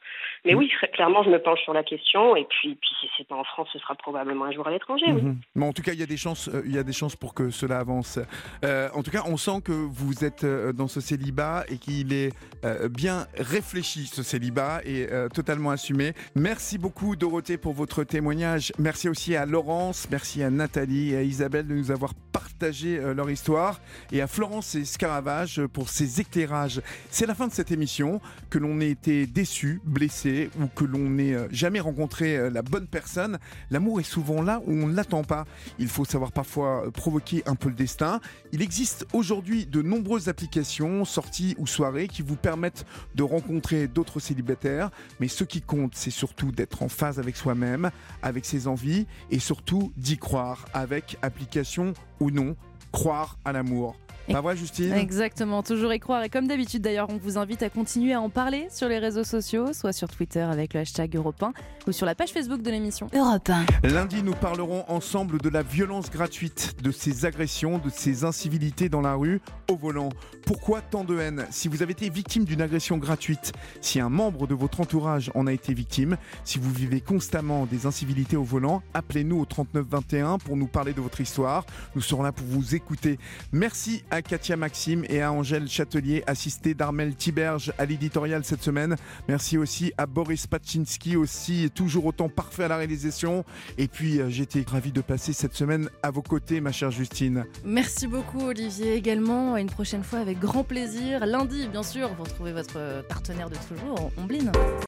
I: Mais
B: Mm.
I: oui, très clairement, je me penche sur la question. Et puis, puis si c'est pas en France, ce sera probablement un jour à l'étranger. Oui.
B: Mhm. Mais en tout cas, il y a des chances, euh, il y a des chances pour que cela avance. Euh, en tout cas, on sent que vous êtes euh, dans ce célibat et qu'il est euh, bien réfléchi, ce célibat, et euh, totalement assumé. Merci beaucoup, Dorothée, pour votre témoignage. Merci aussi à Laurence, merci à Nathalie et à Isabelle de nous avoir partagé euh, leur histoire, et à Florence et Scaravage pour ces éclairages. C'est la fin de cette émission. Que l'on ait été déçu, blessé, ou que l'on n'ait euh, jamais rencontré euh, la bonne personne, l'amour est souvent là où on ne l'attend pas. Il faut savoir parfois euh, provoquer un peu le destin. Il existe aujourd'hui de nombreuses applications, sorties ou soirées, qui vous permettent de rencontrer d'autres célibataires. Mais ce qui compte, c'est surtout d'être en phase avec soi-même, avec ses envies, et surtout d'y croire, avec application ou non, croire à l'amour. Pas vrai, Justine ?
C: Exactement, toujours y croire. Et comme d'habitude d'ailleurs, on vous invite à continuer à en parler sur les réseaux sociaux, soit sur Twitter avec le hashtag Europe un ou sur la page Facebook de l'émission
A: Europe un.
B: Lundi, nous parlerons ensemble de la violence gratuite, de ces agressions, de ces incivilités dans la rue, au volant. Pourquoi tant de haine ? Si vous avez été victime d'une agression gratuite, si un membre de votre entourage en a été victime, si vous vivez constamment des incivilités au volant, appelez-nous au trente-neuf vingt et un pour nous parler de votre histoire. Nous serons là pour vous écouter. Merci à Katia Maxime et à Angèle Châtelier, assistée d'Armel Tiberge à l'éditorial cette semaine. Merci aussi à Boris Pachinski, aussi toujours autant parfait à la réalisation. Et puis euh, j'étais ravi de passer cette semaine à vos côtés, ma chère Justine.
C: Merci beaucoup Olivier également, et une prochaine fois avec grand plaisir. Lundi bien sûr, vous retrouvez votre partenaire de toujours, Ombline.